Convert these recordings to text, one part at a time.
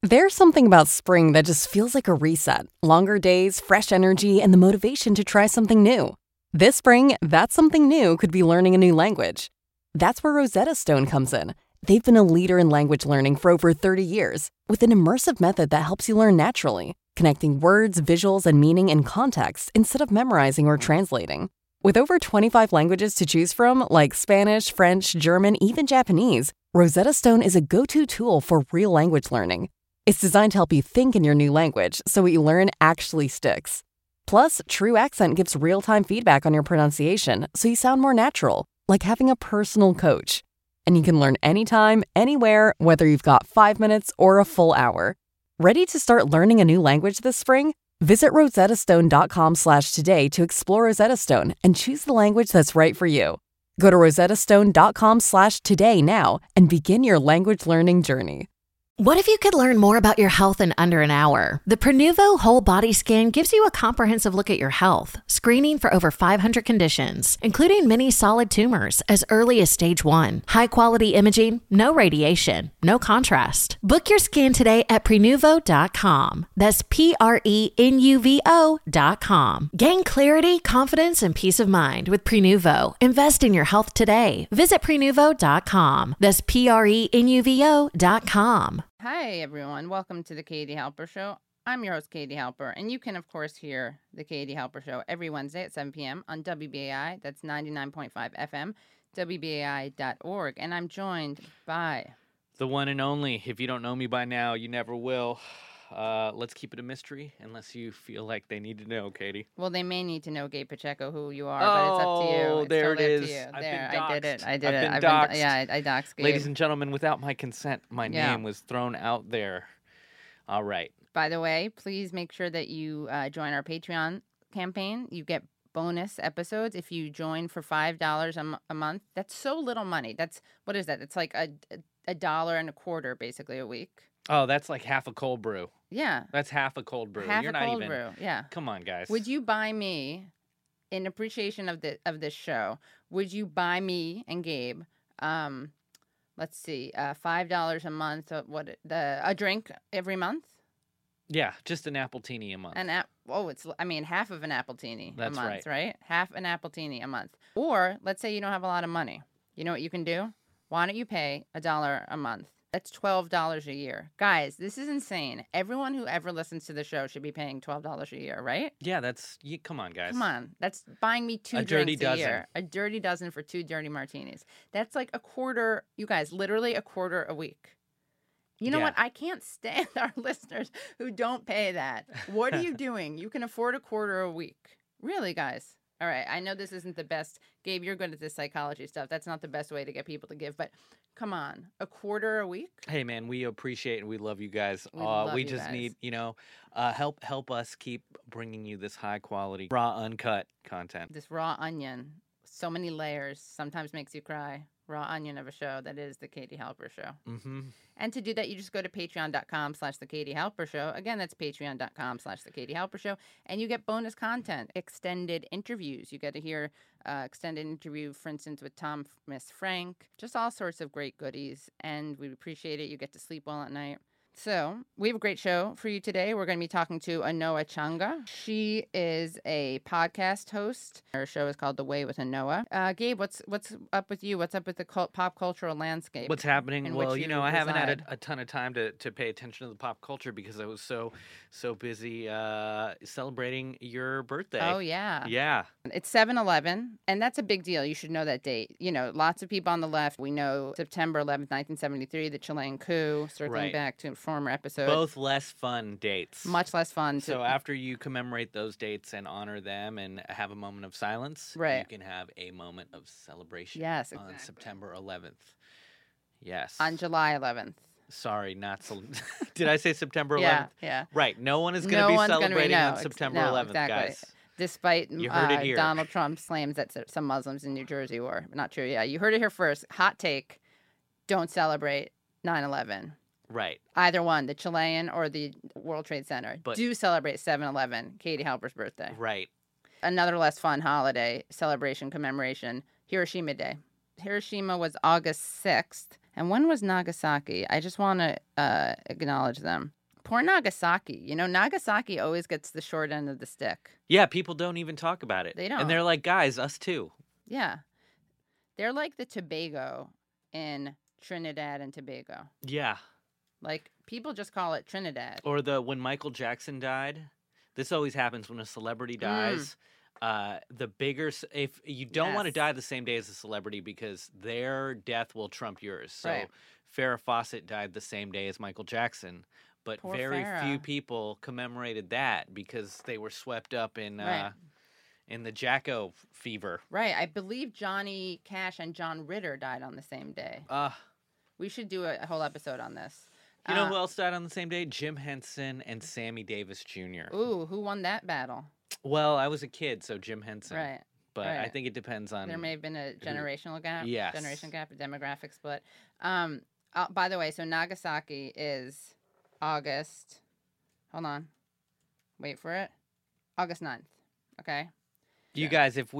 There's something about spring that just feels like a reset. Longer days, fresh energy, and the motivation to try something new. This spring, that something new could be learning a new language. That's where Rosetta Stone comes in. They've been a leader in language learning for over 30 years, with an immersive method that helps you learn naturally, connecting words, visuals, and meaning in context instead of memorizing or translating. With over 25 languages to choose from, like Spanish, French, German, even Japanese, Rosetta Stone is a go-to tool for real language learning. It's designed to help you think in your new language so what you learn actually sticks. Plus, True Accent gives real-time feedback on your pronunciation so you sound more natural, like having a personal coach. And you can learn anytime, anywhere, whether you've got 5 minutes or a full hour. Ready to start learning a new language this spring? Visit rosettastone.com/today to explore Rosetta Stone and choose the language that's right for you. Go to rosettastone.com/today now and begin your language learning journey. What if you could learn more about your health in under an hour? The Prenuvo Whole Body Scan gives you a comprehensive look at your health, screening for over 500 conditions, including many solid tumors as early as stage 1. High-quality imaging, no radiation, no contrast. Book your scan today at Prenuvo.com. That's Prenuvo.com. Gain clarity, confidence, and peace of mind with Prenuvo. Invest in your health today. Visit Prenuvo.com. That's Prenuvo.com. Hi, everyone. Welcome to the Katie Halper Show. I'm your host, Katie Halper, and you can, of course, hear the Katie Halper Show every Wednesday at 7 p.m. on WBAI. That's 99.5 FM, WBAI.org. And I'm joined by... the one and only. If you don't know me by now, you never will. Let's keep it a mystery, unless you feel like they need to know, Katie. Well, they may need to know, Gabe Pacheco, who you are, but it's up to you. It's there totally it up is. to you. I've there, been I did it. I've been doxxed. I doxed Gabe. Ladies and gentlemen, without my consent, my name was thrown out there. All right. By the way, please make sure that you join our Patreon campaign. You get bonus episodes if you join for $5 a month. That's so little money. What is that? It's like $1.25 basically a week. Oh, that's like half a cold brew. Yeah. That's half a cold brew. Half You're a not cold even... brew, yeah. Come on, guys. Would you buy me, in appreciation of this show, would you buy me and Gabe, let's see, $5 a month, a drink every month? Yeah, just an Appletini a month. Half of an Appletini a That's month, right? Half an Appletini a month. Or, let's say you don't have a lot of money. You know what you can do? Why don't you pay $1 a month? That's $12 a year. Guys, this is insane. Everyone who ever listens to the show should be paying $12 a year, right? Yeah, come on, guys. Come on. That's buying me two drinks a year. A dirty dozen for 2 dirty martinis. That's like a quarter, you guys, literally a quarter a week. You know what? I can't stand our listeners who don't pay that. What are you doing? You can afford a quarter a week. Really, guys? All right. I know this isn't the best. Gabe, you're good at this psychology stuff. That's not the best way to get people to give, but come on, a quarter a week? Hey, man, we appreciate and we love you guys. We just guys. need, help us keep bringing you this high quality, raw, uncut content. This raw onion, so many layers, sometimes makes you cry. Raw onion of a show that is the Katie Halper Show. Mm-hmm. And to do that, you just go to patreon.com/the Katie Halper Show. Again, that's patreon.com/the Katie Halper Show. And you get bonus content, extended interviews. You get to hear extended interview, for instance, with Thomas Frank. Just all sorts of great goodies. And we appreciate it. You get to sleep well at night. So we have a great show for you today. We're going to be talking to Anoa Changa. She is a podcast host. Her show is called The Way with Anoa. Gabe, what's up with you? What's up with the pop cultural landscape? What's happening? Well, I haven't had reside? a ton of time to pay attention to the pop culture because I was so busy celebrating your birthday. Oh, yeah. Yeah. It's 7/11, and that's a big deal. You should know that date. Lots of people on the left. We know September 11th, 1973, the Chilean coup, circling back to former episode. Both less fun dates. Much less fun. So after you commemorate those dates and honor them and have a moment of silence, you can have a moment of celebration. Yes, exactly. On September 11th. Yes. On July 11th. Sorry, did I say September 11th? Yeah. Right. No one is going to be celebrating on September 11th, exactly. guys. Despite you heard it here. Donald Trump's claims that some Muslims in New Jersey were. Not true. Yeah, you heard it here first. Hot take. Don't celebrate 9/11. Right. Either one, the Chilean or the World Trade Center. But do celebrate 7/11, Katie Halper's birthday. Right. Another less fun holiday, celebration, commemoration, Hiroshima Day. Hiroshima was August 6th, And when was Nagasaki? I just want to acknowledge them. Poor Nagasaki. You know, Nagasaki always gets the short end of the stick. Yeah, people don't even talk about it. They don't. And they're like, guys, us too. Yeah. They're like the Tobago in Trinidad and Tobago. Yeah. Like, people just call it Trinidad. Or when Michael Jackson died. This always happens when a celebrity dies. The bigger, if you don't want to die the same day as a celebrity because their death will trump yours. So Right. Farrah Fawcett died the same day as Michael Jackson, but Poor very few Farrah. people commemorated that because they were swept up in Right. in the Jacko fever. Right. I believe Johnny Cash and John Ritter died on the same day. We should do a whole episode on this. You know who else died on the same day? Jim Henson and Sammy Davis Jr. Ooh, who won that battle? Well, I was a kid, so Jim Henson. Right. But I right. think it depends on. There may have been a generational gap. Yes. Generation gap, a demographic split. By the way, so Nagasaki is August. Hold on. Wait for it. August 9th. Okay. You guys, if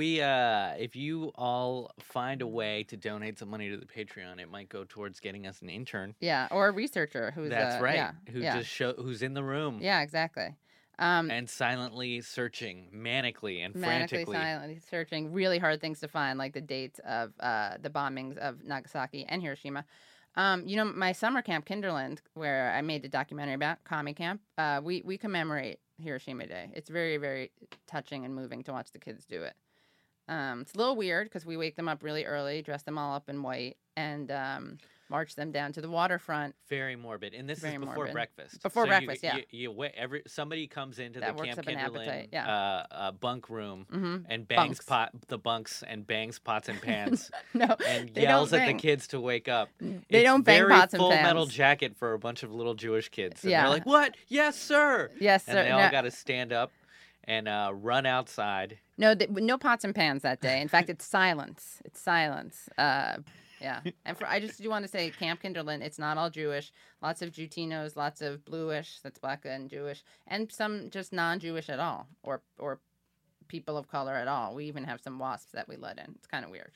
you all find a way to donate some money to the Patreon, it might go towards getting us an intern. Yeah, or a researcher who's That's right. Yeah, Who yeah. just who's in the room. Yeah, exactly. And silently searching, manically and frantically. Silently searching really hard things to find, like the dates of the bombings of Nagasaki and Hiroshima. You know, my summer camp, Kinderland, where I made a documentary about, Kami Camp, we commemorate Hiroshima Day. It's very, very touching and moving to watch the kids do it. It's a little weird because we wake them up really early, dress them all up in white, and march them down to the waterfront. Very morbid, and this Very is before morbid. breakfast. Before So breakfast, yeah. Somebody comes into That the works Camp up an appetite, Kinderland bunk room Mhm. and bangs Bunks. bangs pots and pans No, and they yells don't at the bang. kids to wake up. They don't bang very pots and Full Metal pans. Jacket for a bunch of little Jewish kids. And Yeah. they're like, "What? Yes, sir." Yes, And sir. they all No. got to stand up and run outside. No, no pots and pans that day. In fact, it's silence. It's silence. Yeah. And I just do want to say, Camp Kinderland, it's not all Jewish. Lots of Jutinos, lots of Bluish, that's black and Jewish, and some just non-Jewish at all, or people of color at all. We even have some WASPs that we let in. It's kind of weird.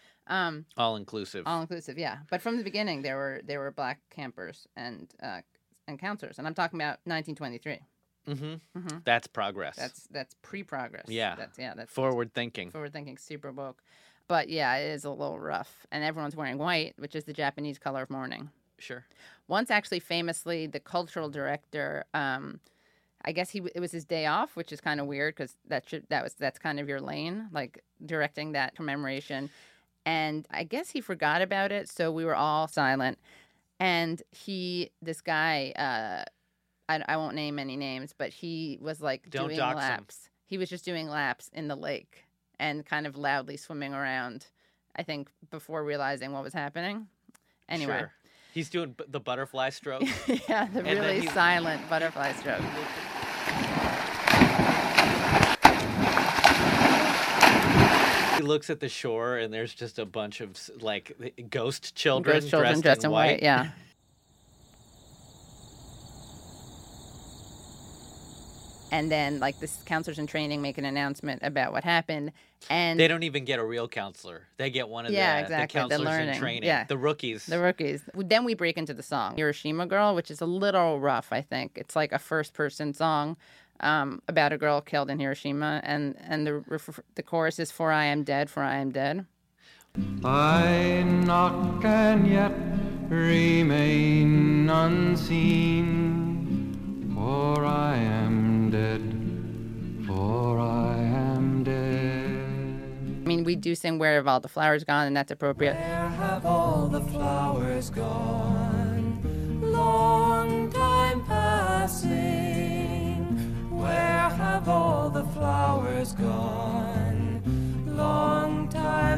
All inclusive. All inclusive, yeah. But from the beginning, there were black campers and counselors, and I'm talking about 1923. Mm-hmm. That's progress. That's pre-progress. Yeah. That's Forward thinking. Forward thinking, super woke. But yeah, it is a little rough. And everyone's wearing white, which is the Japanese color of mourning. Sure. Once, actually, famously, the cultural director, I guess it was his day off, which is kind of weird because that's kind of your lane, like directing that commemoration. And I guess he forgot about it, so we were all silent. And this guy, I won't name any names, but he was like Don't doing dox him. laps. He was just doing laps in the lake and kind of loudly swimming around, I think, before realizing what was happening. Anyway. Sure. He's doing the butterfly stroke. Yeah, the And then really he- silent butterfly stroke. He looks at the shore and there's just a bunch of like ghost children, Ghost children dressed in white. Yeah. And then, like, the counselors in training make an announcement about what happened, and They don't even get a real counselor. They get one of the exactly, the counselors in learning. training. Yeah. The rookies. the rookies. Then we break into the song "Hiroshima Girl," which is a little rough. I think it's like a first-person song about a girl killed in Hiroshima, and the chorus is "For I am dead, for I am dead." I knock and yet remain unseen, for I am dead, for I am dead. I mean, we do sing "Where Have All the Flowers Gone," and that's appropriate. Where have all the flowers gone? Long time passing. Where have all the flowers gone? Long time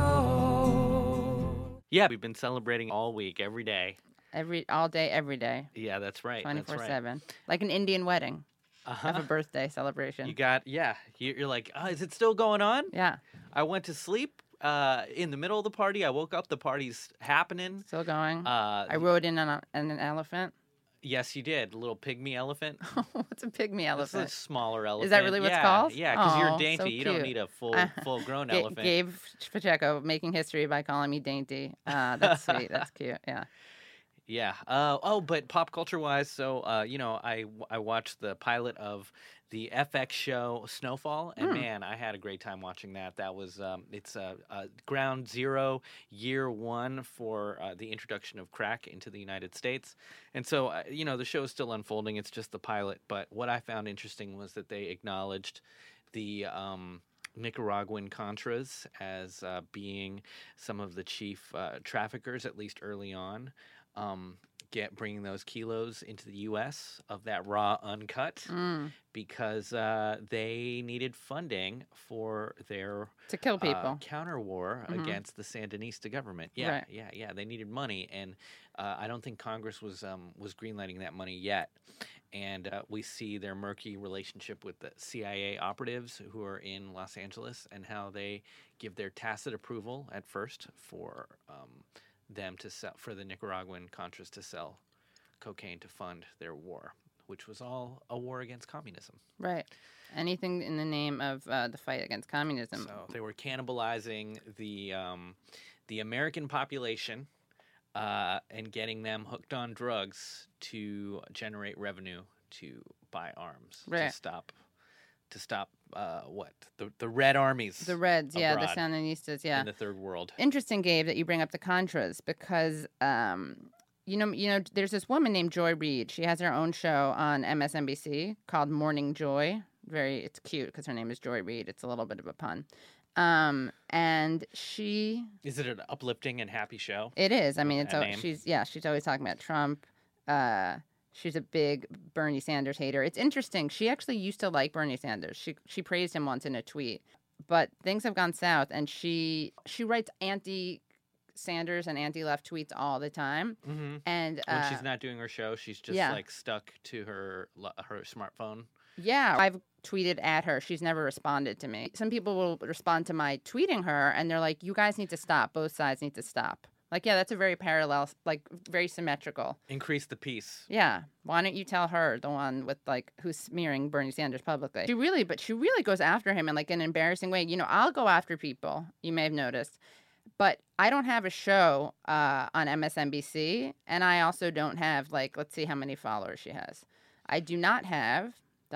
ago. Yeah, we've been celebrating all week, every day. All day, every day, Yeah, that's right. 24/7, like an Indian wedding. Have a birthday celebration. You got, you're like, is it still going on? Yeah, I went to sleep in the middle of the party. I woke up, the party's happening. still going. I rode in on an elephant. Yes, you did. A little pigmy elephant. What's a pygmy It's elephant? a smaller elephant. Is that really what it's Yeah, called? Yeah, because you're Oh, dainty. so You don't cute. need a full-grown elephant. Gabe Pacheco making history by calling me dainty. That's sweet. That's cute. Yeah. Yeah. But pop culture wise, so I watched the pilot of the FX show Snowfall, and man, I had a great time watching that. That was it's ground zero, year one for the introduction of crack into the United States, and so the show is still unfolding. It's just the pilot, but what I found interesting was that they acknowledged the Nicaraguan Contras as being some of the chief traffickers, at least early on. Bringing those kilos into the U.S. of that raw uncut because they needed funding for their To kill people. counter war against the Sandinista government. Yeah, Right. yeah. They needed money, and I don't think Congress was greenlighting that money yet. And we see their murky relationship with the CIA operatives who are in Los Angeles and how they give their tacit approval at first for them to sell, for the Nicaraguan Contras to sell cocaine to fund their war, which was all a war against communism. Right. Anything in the name of the fight against communism. So they were cannibalizing the American population and getting them hooked on drugs to generate revenue to buy arms Right. to stop the Red Armies. The Reds, yeah, the abroad Sandinistas, yeah. in the Third World. Interesting, Gabe, that you bring up the Contras because, there's this woman named Joy Reid. She has her own show on MSNBC called Morning Joy. It's cute because her name is Joy Reid. It's a little bit of a pun. And she... Is it an uplifting and happy show? It is. I mean, That name? she's always talking about Trump. She's a big Bernie Sanders hater. It's interesting. She actually used to like Bernie Sanders. She praised him once in a tweet. But things have gone south, and she writes anti-Sanders and anti-left tweets all the time. Mm-hmm. And When she's not doing her show, she's just like stuck to her smartphone. Yeah, I've tweeted at her. She's never responded to me. Some people will respond to my tweeting her, and they're like, "You guys need to stop. Both sides need to stop." Like, yeah, that's a very parallel, like very symmetrical. Increase the peace. Yeah. Why don't you tell her, the one with like who's smearing Bernie Sanders publicly? She really goes after him in like an embarrassing way. I'll go after people. You may have noticed, but I don't have a show on MSNBC, and I also don't have let's see how many followers she has. I do not have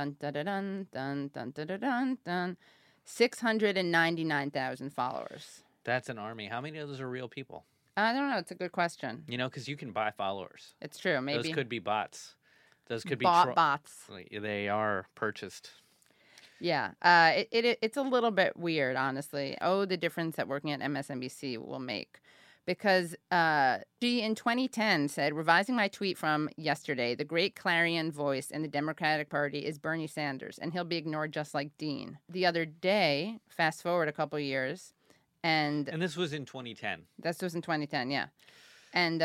699,000 followers. That's an army. How many of those are real people? I don't know. It's a good question. Because you can buy followers. It's true. Maybe Those could be bots. Those could be bots. They are purchased. Yeah. It's a little bit weird, honestly. Oh, the difference that working at MSNBC will make. Because she, in 2010, said, revising my tweet from yesterday, the great clarion voice in the Democratic Party is Bernie Sanders, and he'll be ignored just like Dean. The other day, fast forward a couple years, and this was in 2010. This was in 2010, yeah. And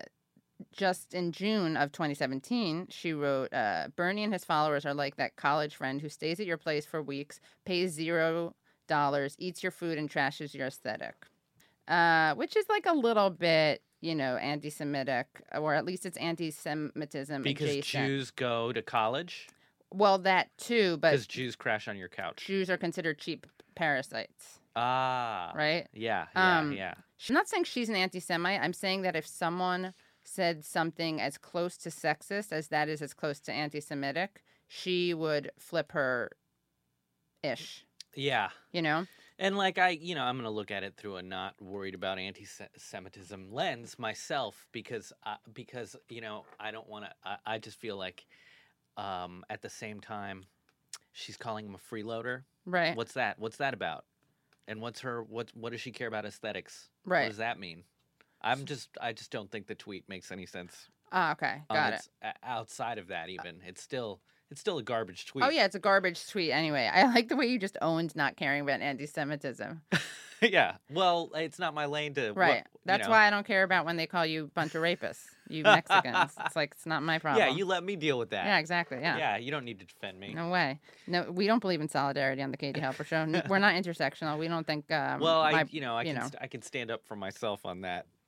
just in June of 2017, she wrote, Bernie and his followers are like that college friend who stays at your place for weeks, pays $0, eats your food, and trashes your aesthetic. Which is like a little bit, anti-Semitic, or at least it's anti-Semitism because adjacent. Jews go to college? Well, that too, but... Because Jews crash on your couch. Jews are considered cheap parasites. Ah. Right? Yeah. I'm not saying she's an anti-Semite. I'm saying that if someone said something as close to sexist as that is as close to anti-Semitic, she would flip her ish. Yeah. And I'm going to look at it through a not worried about anti-Semitism lens myself because I don't want to, I just feel like at the same time, she's calling him a freeloader. Right. What's that? What's that about? And what does she care about aesthetics? Right. What does that mean? I just don't think the tweet makes any sense. Ah, okay. Got it. Outside of that, even it's still a garbage tweet. Oh yeah, it's a garbage tweet anyway. I like the way you just owned not caring about anti-Semitism. Yeah. Well, it's not my lane to. Right. That's why I don't care about when they call you a bunch of rapists. You Mexicans. It's not my problem. Yeah, you let me deal with that. Yeah, exactly. Yeah. Yeah, you don't need to defend me. No way. No, we don't believe in solidarity on the Katie Halper Show. We're not intersectional. We don't think. Well, I can stand up for myself on that.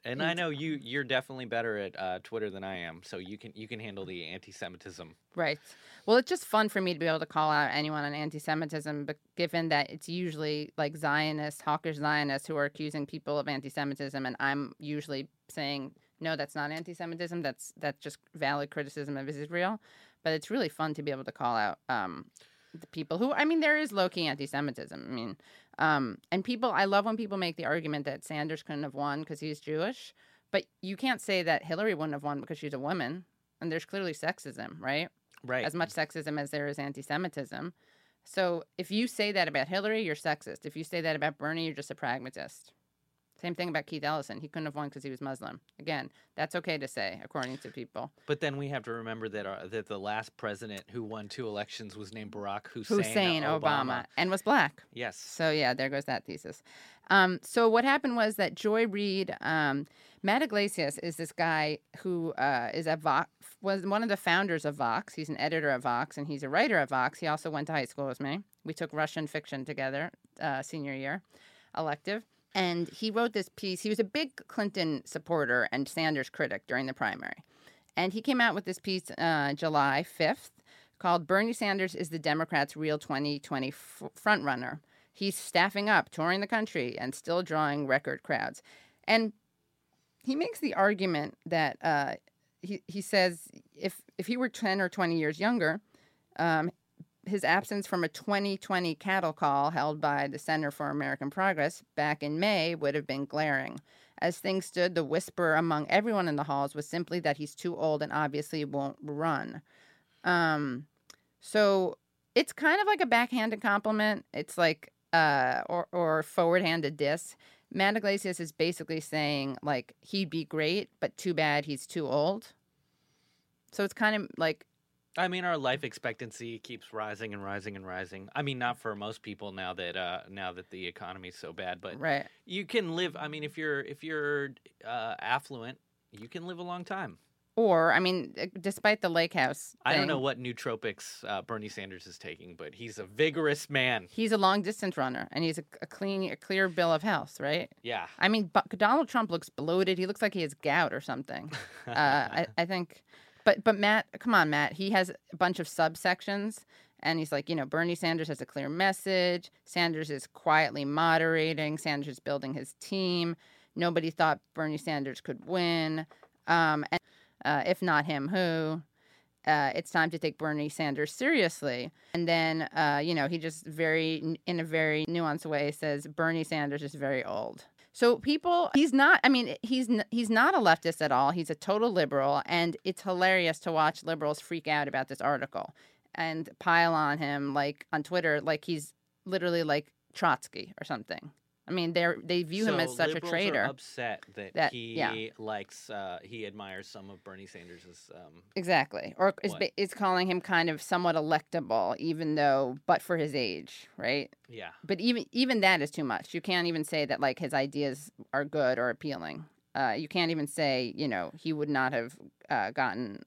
And I know you're definitely better at Twitter than I am, so you can handle the anti-Semitism. Right. Well, it's just fun for me to be able to call out anyone on anti-Semitism, but given that it's usually like Zionists, hawkish Zionists, who are accusing people of anti-Semitism, and I'm usually saying, no, that's not anti-Semitism. That's just valid criticism of Israel. But it's really fun to be able to call out the people who, I mean, there is low-key anti-Semitism. I mean, and people, I love when people make the argument that Sanders couldn't have won because he's Jewish, but you can't say that Hillary wouldn't have won because she's a woman, and there's clearly sexism, right? Right. As much sexism as there is anti-Semitism. So if you say that about Hillary, you're sexist. If you say that about Bernie, you're just a pragmatist. Same thing about Keith Ellison. He couldn't have won because he was Muslim. Again, that's okay to say, according to people. But then we have to remember that that the last president who won 2 elections was named Barack Hussein Obama, and was black. Yes. So yeah, there goes that thesis. So what happened was that Joy Reid, Matt Iglesias is this guy who is at Vox, was one of the founders of Vox. He's an editor at Vox, and he's a writer at Vox. He also went to high school with me. We took Russian fiction together senior year elective. And he wrote this piece. He was a big Clinton supporter and Sanders critic during the primary. And he came out with this piece July 5th called Bernie Sanders is the Democrats' real 2020 frontrunner. He's staffing up, touring the country, and still drawing record crowds. And he makes the argument that he says if he were 10 or 20 years younger, his absence from a 2020 cattle call held by the Center for American Progress back in May would have been glaring. As things stood, the whisper among everyone in the halls was simply that he's too old and obviously won't run. So it's kind of like a backhanded compliment. It's like or forward-handed diss. Matt Iglesias is basically saying like he'd be great, but too bad he's too old. So it's kind of like. I mean, our life expectancy keeps rising and rising and rising. I mean, not for most people now that the economy is so bad, but right. You can live. I mean, if you're affluent, you can live a long time. Or, I mean, despite the lake house thing, I don't know what nootropics Bernie Sanders is taking, but he's a vigorous man. He's a long distance runner, and he's a clear bill of health, right? Yeah. I mean, Donald Trump looks bloated. He looks like he has gout or something. I think. But Matt, come on, Matt. He has a bunch of subsections, and he's like, Bernie Sanders has a clear message. Sanders is quietly moderating. Sanders is building his team. Nobody thought Bernie Sanders could win. And if not him, who? It's time to take Bernie Sanders seriously. And then, he just in a very nuanced way says Bernie Sanders is very old. So he's not a leftist at all. He's a total liberal, and it's hilarious to watch liberals freak out about this article and pile on him like on Twitter like he's literally like Trotsky or something. I mean, they view him as such a traitor. Are upset that he likes, he admires some of Bernie Sanders's. Exactly, or is calling him kind of somewhat electable, but for his age, right? Yeah. But even that is too much. You can't even say that like his ideas are good or appealing. You can't even say he would not have gotten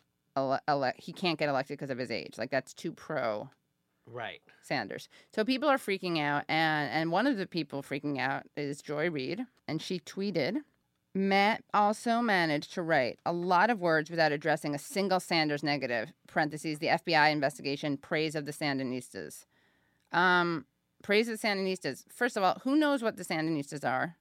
he can't get elected because of his age. Like that's too pro. Right. Sanders. So people are freaking out, and one of the people freaking out is Joy Reid, and she tweeted, Matt also managed to write a lot of words without addressing a single Sanders negative, parentheses, the FBI investigation, praise of the Sandinistas. Praise of the Sandinistas. First of all, who knows what the Sandinistas are?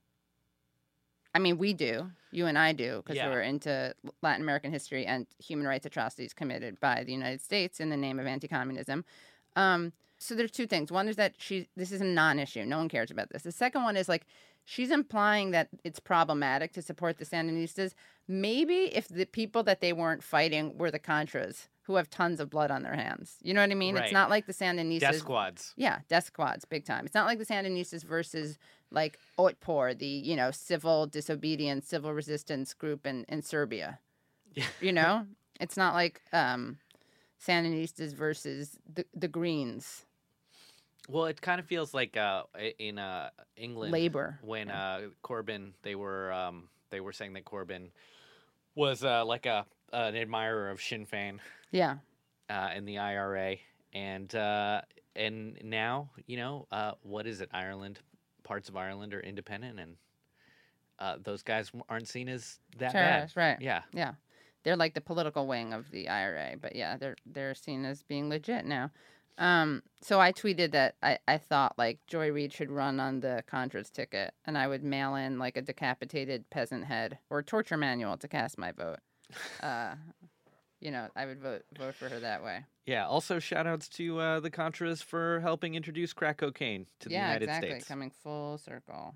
I mean, we do. You and I do, because we're into Latin American history and human rights atrocities committed by the United States in the name of anti-communism. So there's two things. One is that this is a non-issue. No one cares about this. The second one is like she's implying that it's problematic to support the Sandinistas. Maybe if the people that they weren't fighting were the Contras, who have tons of blood on their hands. You know what I mean? Right. It's not like the Sandinistas. Death squads. Yeah, death squads, big time. It's not like the Sandinistas versus like Otpor, the civil disobedience, civil resistance group in Serbia. Yeah. It's not like Sandinistas versus the Greens. Well, it kind of feels like in England, Labour, when Corbyn, they were saying that Corbyn was like an admirer of Sinn Féin, in the IRA, and now what is it? Ireland, parts of Ireland are independent, and those guys aren't seen as that Terrorists, bad. right? Yeah. Yeah, they're like the political wing of the IRA, but yeah, they're seen as being legit now. So I tweeted that I thought like Joy Reid should run on the Contras ticket, and I would mail in like a decapitated peasant head or torture manual to cast my vote. I would vote for her that way. Yeah. Also, shout outs to the Contras for helping introduce crack cocaine to the United States. Coming full circle.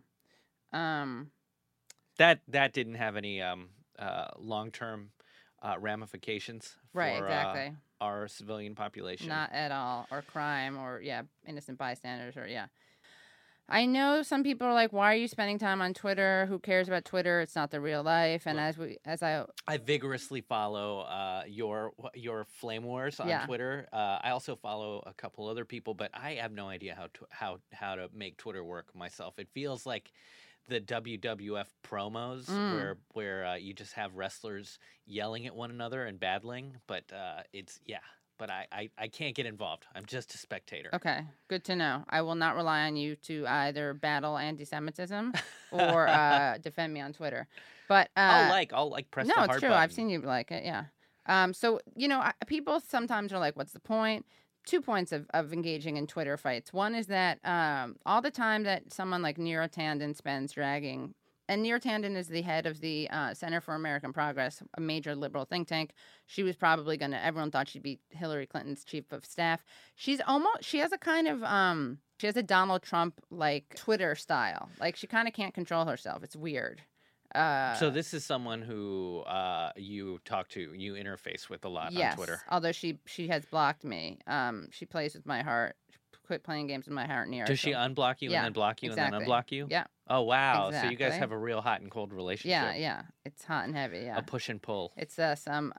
That didn't have any long term ramifications for Right, exactly. Our civilian population. Not at all, or crime, or innocent bystanders, or I know some people are like, "Why are you spending time on Twitter? Who cares about Twitter? It's not the real life." And I vigorously follow your flame wars on Twitter. I also follow a couple other people, but I have no idea how to make Twitter work myself. It feels like the WWF promos where you just have wrestlers yelling at one another and battling, but but I can't get involved. I'm just a spectator. Okay, good to know. I will not rely on you to either battle anti-Semitism or defend me on Twitter. But I'll press the heart it's true. button. I've seen you like it. Yeah. So people sometimes are like, "What's the point?" 2 points of engaging in Twitter fights. One is that all the time that someone like Neera Tanden spends dragging, and Neera Tanden is the head of the Center for American Progress, a major liberal think tank. She was probably everyone thought she'd be Hillary Clinton's chief of staff. She has a kind of, she has a Donald Trump like Twitter style. Like she kind of can't control herself. It's weird. So this is someone who you talk to, you interface with a lot on Twitter. Yes, although she has blocked me. She plays with my heart. Quit playing games with my heart near. Does she unblock you and then block you and then unblock you? Yeah. Oh, wow. Exactly. So you guys have a real hot and cold relationship. Yeah. It's hot and heavy, yeah. A push and pull. It's some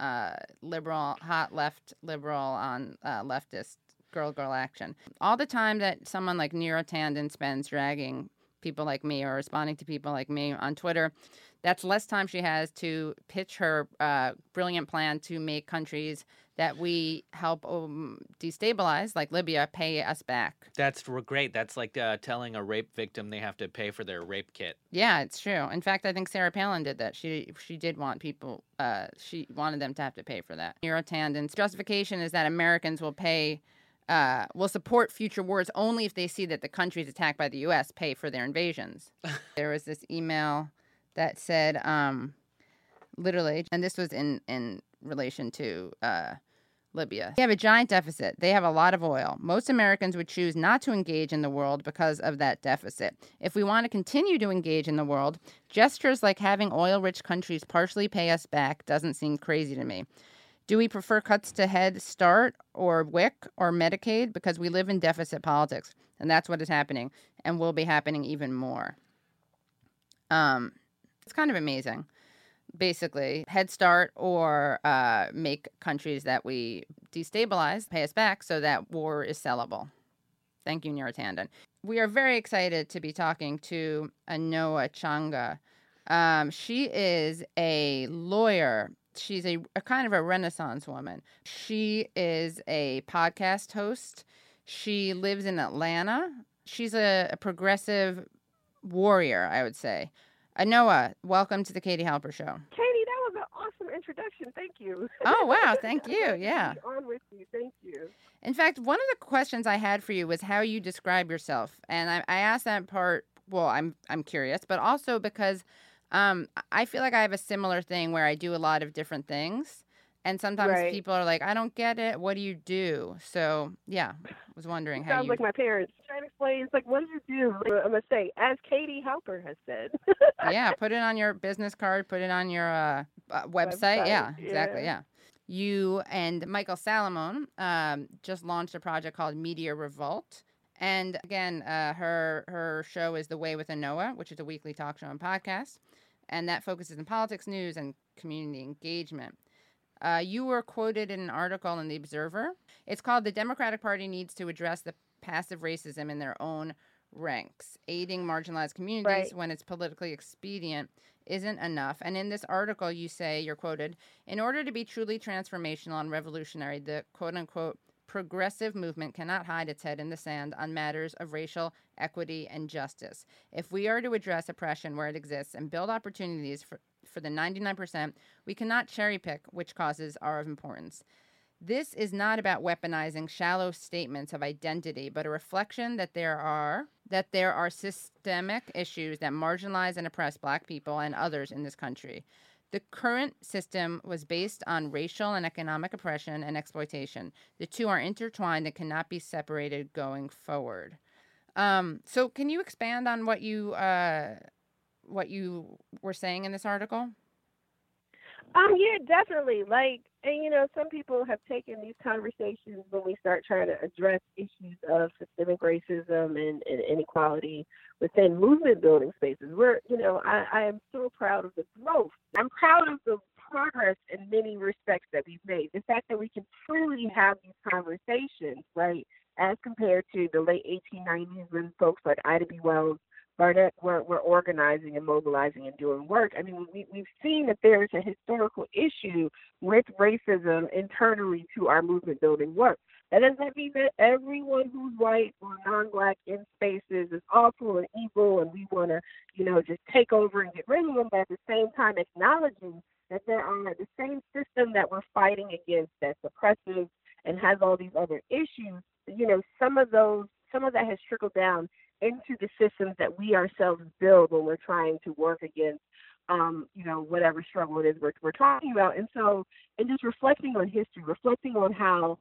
hot left liberal on leftist girl action. All the time that someone like Neera Tanden spends dragging people like me or responding to people like me on Twitter, that's less time she has to pitch her brilliant plan to make countries that we help destabilize, like Libya, pay us back. That's great. That's like telling a rape victim they have to pay for their rape kit. Yeah, it's true. In fact, I think Sarah Palin did that. She did want people, she wanted them to have to pay for that. Neera Tanden's justification is that Americans will support future wars only if they see that the countries attacked by the U.S. pay for their invasions. There was this email that said, literally, and this was in relation to Libya. They have a giant deficit. They have a lot of oil. Most Americans would choose not to engage in the world because of that deficit. If we want to continue to engage in the world, gestures like having oil-rich countries partially pay us back doesn't seem crazy to me. Do we prefer cuts to Head Start or WIC or Medicaid? Because we live in deficit politics, and that's what is happening and will be happening even more. It's kind of amazing. Basically, Head Start or make countries that we destabilize pay us back so that war is sellable. Thank you, Neera Tanden. We are very excited to be talking to Anoa Changa. She is a lawyer. She's a kind of a Renaissance woman. She is a podcast host. She lives in Atlanta. She's a progressive warrior, I would say. Anoa, welcome to the Katie Halper Show. Katie, that was an awesome introduction. Thank you. Oh, wow. Thank you. Yeah. On with you. Thank you. In fact, one of the questions I had for you was how you describe yourself. And I asked that part, well, I'm curious, but also because I feel like I have a similar thing where I do a lot of different things. And sometimes people are like, I don't get it. What do you do? So, yeah, I was wondering how you... Sounds like my parents. Trying to explain, it's like, what do you do? I'm going to say, as Katie Halper has said. Yeah, put it on your business card. Put it on your website. Yeah, exactly, yeah. You and Michael Salamone just launched a project called Media Revolt. And again, her show is The Way with Anoa, which is a weekly talk show and podcast. And that focuses on politics, news, and community engagement. You were quoted in an article in The Observer. It's called "The Democratic Party Needs to Address the Passive Racism in Their Own Ranks. Aiding Marginalized Communities when it's politically expedient isn't enough." And in this article, you say, you're quoted, "In order to be truly transformational and revolutionary, the quote-unquote progressive movement cannot hide its head in the sand on matters of racial equity and justice. If we are to address oppression where it exists and build opportunities for the 99%, we cannot cherry pick which causes are of importance. This is not about weaponizing shallow statements of identity, but a reflection that there are systemic issues that marginalize and oppress Black people and others in this country. The current system was based on racial and economic oppression and exploitation. The two are intertwined and cannot be separated going forward. So can you expand on what you were saying in this article? Yeah, definitely. And some people have taken these conversations when we start trying to address issues of systemic racism and inequality within movement building spaces. I am so proud of the growth. I'm proud of the progress in many respects that we've made. The fact that we can truly have these conversations, right, as compared to the late 1890s when folks like Ida B. Wells, Barnett were organizing and mobilizing and doing work. I mean, we've seen that there's a historical issue with racism internally to our movement building work. That doesn't mean that everyone who's white or non-Black in spaces is awful and evil and we want to, just take over and get rid of them, but at the same time acknowledging that there are the same system that we're fighting against that's oppressive and has all these other issues. Some of that has trickled down into the systems that we ourselves build when we're trying to work against, whatever struggle it is we're talking about. And so, and just reflecting on history, reflecting on how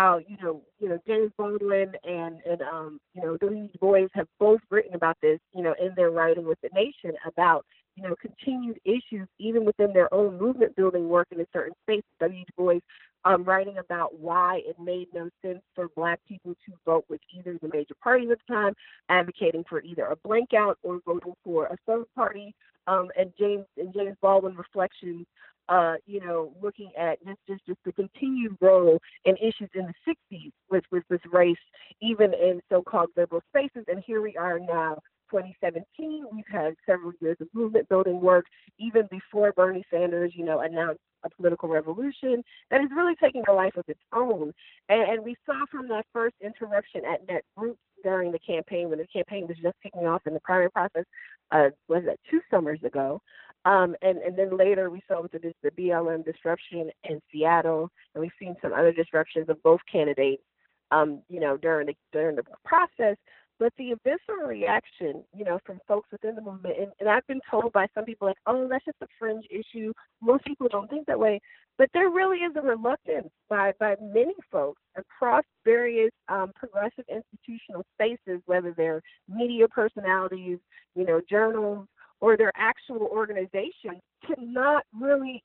James Baldwin and W. Du Bois have both written about this, in their writing with the nation about, continued issues even within their own movement building work in a certain space. W. Du Bois writing about why it made no sense for Black people to vote with either the major parties at the time, advocating for either a blank out or voting for a third party. And James Baldwin reflections, looking at just the continued role and issues in the 60s with race, even in so-called liberal spaces. And here we are now, 2017. We've had several years of movement building work, even before Bernie Sanders, announced a political revolution that is really taking a life of its own. And we saw from that first interruption at Net Groups during the campaign, when the campaign was just kicking off in the primary process, was that 2 summers ago? And then later we saw with the BLM disruption in Seattle, and we've seen some other disruptions of both candidates, during the process. But the visceral reaction, from folks within the movement, and I've been told by some people oh, that's just a fringe issue. Most people don't think that way. But there really is a reluctance by many folks across various progressive institutional spaces, whether they're media personalities, journals, or their actual organizations, to not really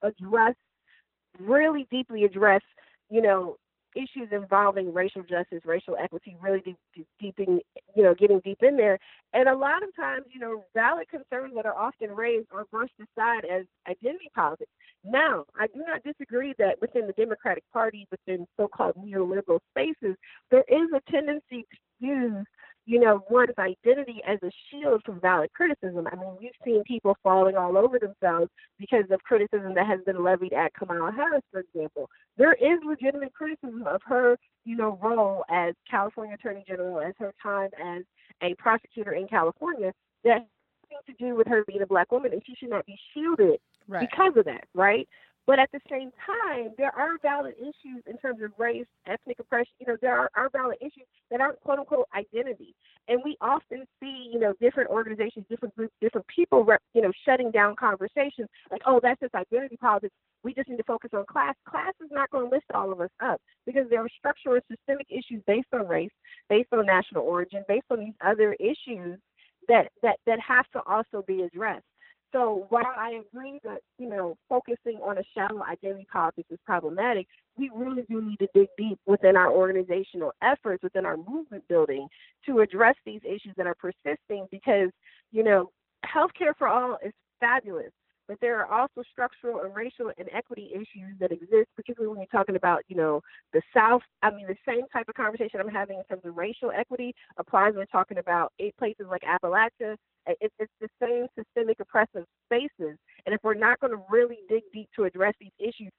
deeply address, issues involving racial justice, racial equity, really getting deep in there. And a lot of times, valid concerns that are often raised are brushed aside as identity politics. Now, I do not disagree that within the Democratic Party, within so-called neoliberal spaces, there is a tendency to use one's identity as a shield from valid criticism. I mean, we've seen people falling all over themselves because of criticism that has been levied at Kamala Harris, for example. There is legitimate criticism of her, role as California Attorney General, as her time as a prosecutor in California, that has nothing to do with her being a Black woman, and she should not be shielded because of that, right? But at the same time, there are valid issues in terms of race, ethnic oppression. There are valid issues that aren't quote unquote identity. And we often see, different organizations, different groups, different people, shutting down conversations like, oh, that's just identity politics. We just need to focus on class. Class is not going to lift all of us up because there are structural and systemic issues based on race, based on national origin, based on these other issues that have to also be addressed. So while I agree that, focusing on a shallow identity politics is problematic, we really do need to dig deep within our organizational efforts, within our movement building, to address these issues that are persisting because, healthcare for all is fabulous, but there are also structural and racial inequity issues that exist, particularly when you're talking about, the South. I mean, the same type of conversation I'm having in terms of racial equity applies when we're talking about places like Appalachia. It's the same systemic oppressive spaces. And if we're not going to really dig deep to address these issues,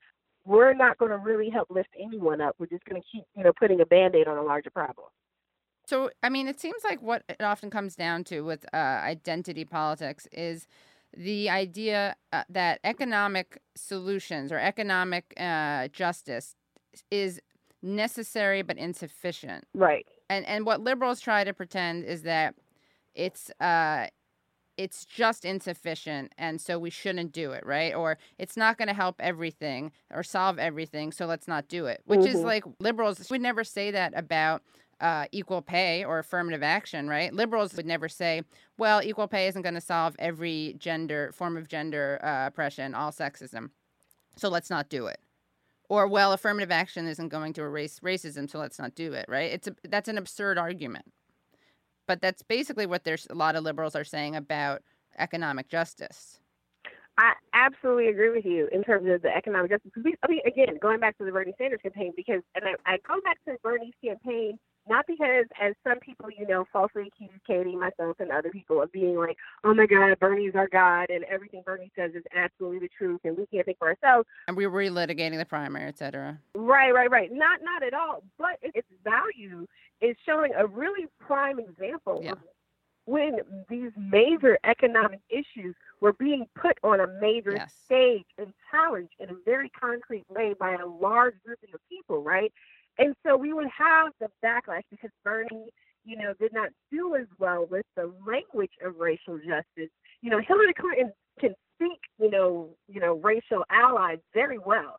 we're not going to really help lift anyone up. We're just going to keep, putting a Band-Aid on a larger problem. So, I mean, it seems like what it often comes down to with identity politics is the idea that economic solutions or economic justice is necessary but insufficient. Right. And what liberals try to pretend is that it's just insufficient, and so we shouldn't do it, right? Or it's not going to help everything or solve everything, so let's not do it. Which is like liberals would never say that about equal pay or affirmative action, right? Liberals would never say, well, equal pay isn't going to solve every form of gender oppression, all sexism, so let's not do it. Or, well, affirmative action isn't going to erase racism, so let's not do it, right? That's an absurd argument. But that's basically what a lot of liberals are saying about economic justice. I absolutely agree with you in terms of the economic justice. Again, going back to the Bernie Sanders campaign, I go back to Bernie's campaign not because, as some people, falsely accuse Katie, myself, and other people of being like, oh my God, Bernie's our God, and everything Bernie says is absolutely the truth, and we can't think for ourselves. And we're relitigating the primary, et cetera. Right. Not at all. But its value is showing a really prime example of when these major economic issues were being put on a major stage and challenged in a very concrete way by a large group of people, right? And so we would have the backlash because Bernie, did not do as well with the language of racial justice. Hillary Clinton can speak, racial allies very well.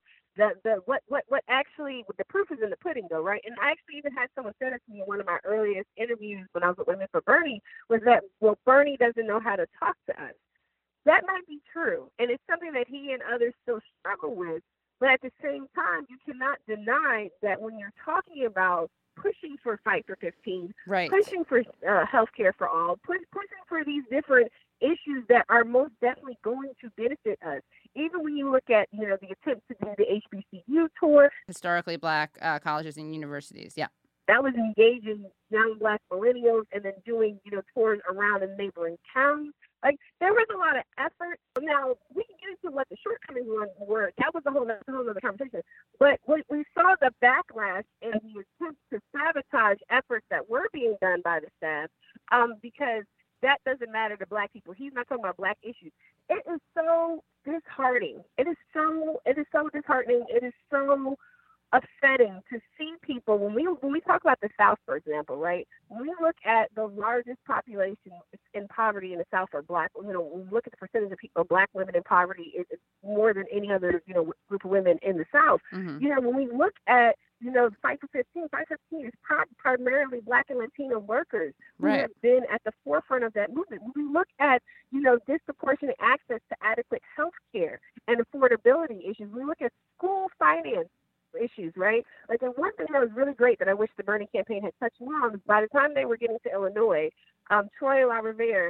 What actually, the proof is in the pudding, though, right? And I actually even had someone say that to me in one of my earliest interviews when I was with Women for Bernie, was that, well, Bernie doesn't know how to talk to us. That might be true, and it's something that he and others still struggle with. But at the same time, you cannot deny that when you're talking about pushing for Fight for 15, right, pushing for health care for all, pushing for these different issues that are most definitely going to benefit us. Even when you look at, the attempts to do the HBCU tour. Historically Black colleges and universities, yeah. That was engaging young Black millennials and then doing, tours around in neighboring counties. Like, there was a lot of effort. Now, we can get into what the shortcomings were. That was a whole other conversation. But we saw the backlash and the attempts to sabotage efforts that were being done by the staff because that doesn't matter to Black people. He's not talking about Black issues. It is so disheartening. It is so disheartening. It is so upsetting to see people when we talk about the South, for example, right? When we look at the largest population in poverty in the South are Black. When we look at the percentage of people, Black women in poverty, it's more than any other group of women in the South. Mm-hmm. When we look at Fight for 15, Fight for 15 is primarily Black and Latino workers who right. have been at the forefront of that movement. When we look at disproportionate access to adequate health care and affordability issues, we look at school finance issues, right? Like, and one thing that was really great that I wish the Bernie campaign had touched more on was by the time they were getting to Illinois, Troy LaRiviere,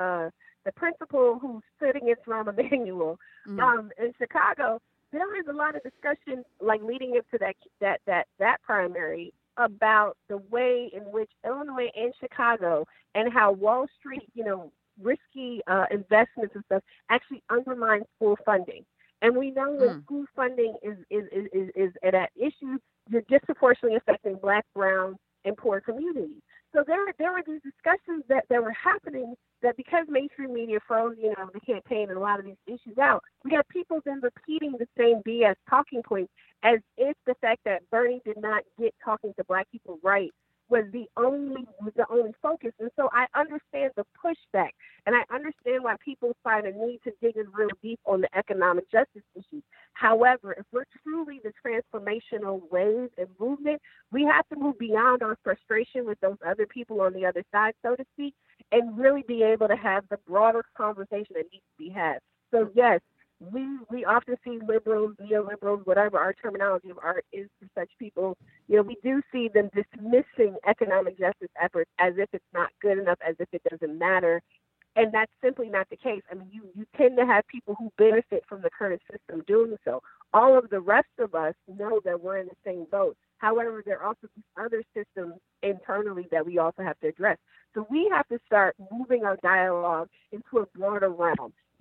the principal who stood against Rahm Emanuel in Chicago, there was a lot of discussion, like leading up to that primary, about the way in which Illinois and Chicago and how Wall Street, risky investments and stuff actually undermine school funding. And we know that school funding is at issue. You're disproportionately affecting Black, brown, and poor communities. So there were these discussions that were happening that because mainstream media froze, the campaign and a lot of these issues out, we got people then repeating the same BS talking points as if the fact that Bernie did not get talking to Black people right was the only focus. And so I understand the pushback, and I understand why people find a need to dig in real deep on the economic justice issues. However, if we're truly the transformational wave and movement, we have to move beyond our frustration with those other people on the other side, so to speak, and really be able to have the broader conversation that needs to be had. So yes, we often see liberals, neoliberals, whatever our terminology of art is for such people, we do see them dismissing economic justice efforts as if it's not good enough, as if it doesn't matter. And that's simply not the case. I mean, you tend to have people who benefit from the current system doing so. All of the rest of us know that we're in the same boat. However, there are also these other systems internally that we also have to address. So we have to start moving our dialogue into a broader realm.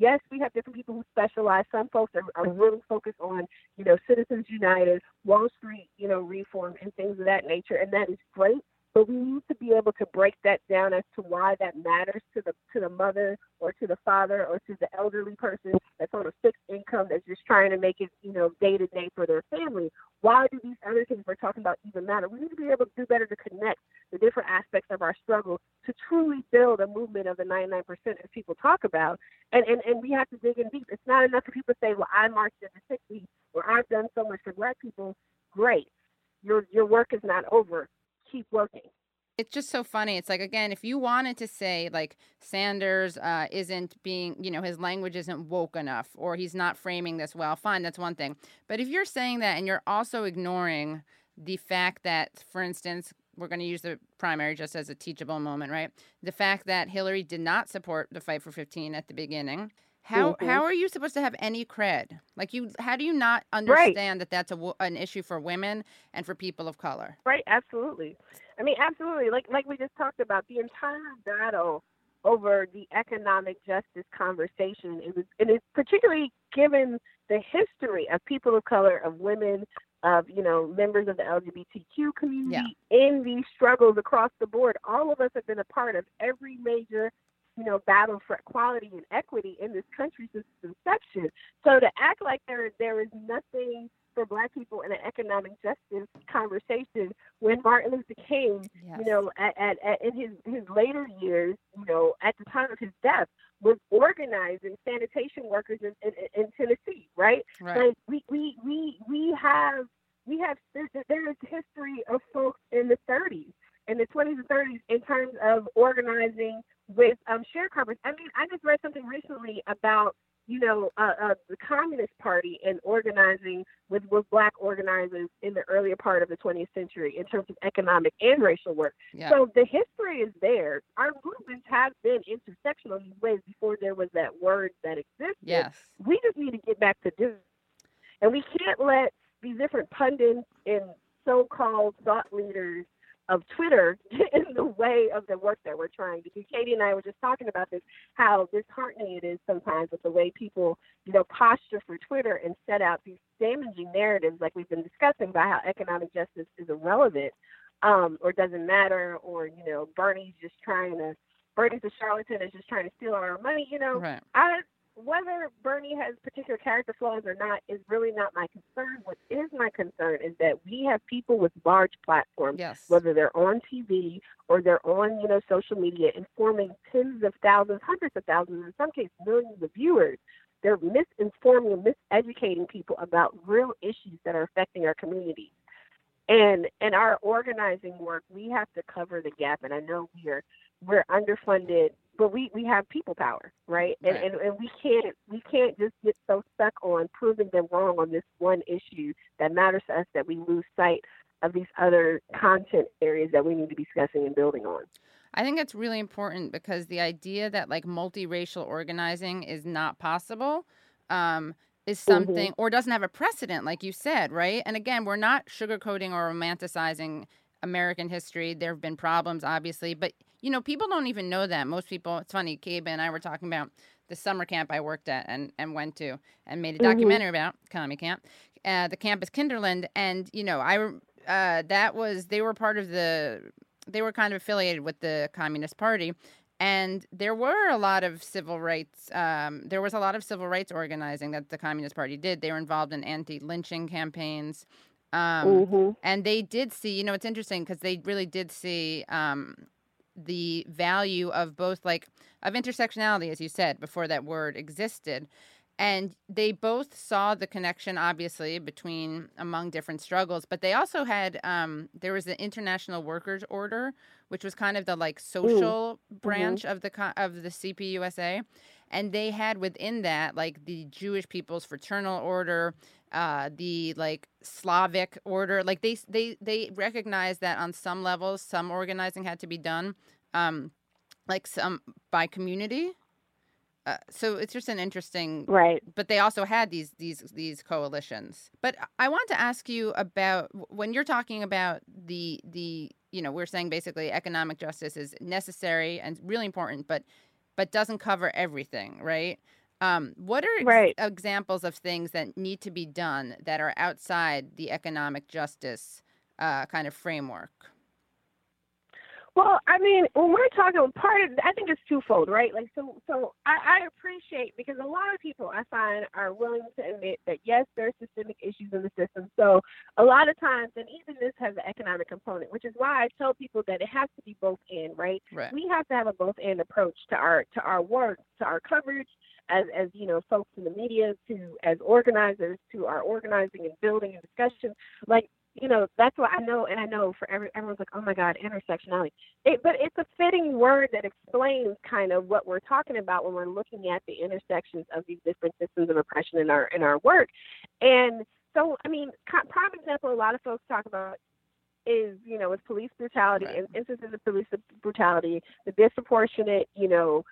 Yes, we have different people who specialize. Some folks are really focused on, Citizens United, Wall Street, reform and things of that nature, and that is great. But we need to be able to break that down as to why that matters to the mother or to the father or to the elderly person that's on a fixed income that's just trying to make it, day to day for their family. Why do these other things we're talking about even matter? We need to be able to do better to connect the different aspects of our struggle to truly build a movement of the 99% as people talk about. And we have to dig in deep. It's not enough for people to say, well, I marched in the 60s or I've done so much for Black people. Great. Your work is not over. Keep working. It's just so funny. It's like, again, if you wanted to say like Sanders isn't being, his language isn't woke enough or he's not framing this well, fine, that's one thing. But if you're saying that and you're also ignoring the fact that, for instance, we're going to use the primary just as a teachable moment, right? The fact that Hillary did not support the Fight for 15 at the beginning. How are you supposed to have any cred? Like, how do you not understand that that's an issue for women and for people of color? Right, absolutely. I mean, absolutely. Like we just talked about, the entire battle over the economic justice conversation, it is particularly given the history of people of color, of women, of, members of the LGBTQ community in these struggles across the board. All of us have been a part of every major battle for equality and equity in this country since its inception. So to act like there is nothing for Black people in an economic justice conversation when Martin Luther King, in his later years, at the time of his death, was organizing sanitation workers in Tennessee, right? Like we have there is history of folks in the 30s, in the 20s and 30s, in terms of organizing with sharecroppers. I mean, I just read something recently about, the Communist Party and organizing with Black organizers in the earlier part of the 20th century in terms of economic and racial work. Yeah. So the history is there. Our movements have been intersectional in these ways before there was that word that existed. Yes. We just need to get back to doing it. And we can't let these different pundits and so-called thought leaders of Twitter in the way of the work that we're trying to do. Katie and I were just talking about this, how disheartening it is sometimes with the way people, posture for Twitter and set out these damaging narratives like we've been discussing about how economic justice is irrelevant or doesn't matter, or, Bernie's a charlatan, is just trying to steal our money, Right. Whether Bernie has particular character flaws or not is really not my concern. What is my concern is that we have people with large platforms, whether they're on TV or they're on, social media, informing tens of thousands, hundreds of thousands, in some cases millions of viewers. They're misinforming and miseducating people about real issues that are affecting our communities. And our organizing work, we have to cover the gap. And I know we're underfunded, but we have people power, right? And we can't just get so stuck on proving them wrong on this one issue that matters to us that we lose sight of these other content areas that we need to be discussing and building on. I think that's really important because the idea that like multiracial organizing is not possible is something, or doesn't have a precedent, like you said, right? And again, we're not sugarcoating or romanticizing American history. There have been problems, obviously, but people don't even know that. Most people, it's funny, Kaba and I were talking about the summer camp I worked at and went to and made a documentary about, Commie Camp. The camp is Kinderland, and they were kind of affiliated with the Communist Party, and there were a lot of civil rights. There was a lot of civil rights organizing that the Communist Party did. They were involved in anti-lynching campaigns. And they did see, it's interesting because they really did see the value of both of intersectionality, as you said, before that word existed. And they both saw the connection, obviously, among different struggles. But they also had, there was the International Workers Order, which was kind of the social branch of the CPUSA. And they had within that, the Jewish People's Fraternal Order, the Slavic order. They recognized that on some levels, some organizing had to be done, some by community. So it's just an interesting, right. But they also had these coalitions. But I want to ask you about when you're talking about the we're saying basically economic justice is necessary and really important, but doesn't cover everything, right? What are Right. examples of things that need to be done that are outside the economic justice kind of framework? Well, I mean, when we're talking part of, I think it's twofold, right? Like, so I appreciate, because a lot of people I find are willing to admit that yes, there's systemic issues in the system. So a lot of times, and even this has an economic component, which is why I tell people that it has to be both and, right? Right. We have to have a both and approach to our work, to our coverage, as you know, folks in the media, to as organizers, to our organizing and building and discussion, like. You know, that's what I know for everyone's like, oh my God, intersectionality. But it's a fitting word that explains kind of what we're talking about when we're looking at the intersections of these different systems of oppression in our work. And so, I mean, prime example a lot of folks talk about is, you know, with police brutality and instances of police brutality, the disproportionate, you know,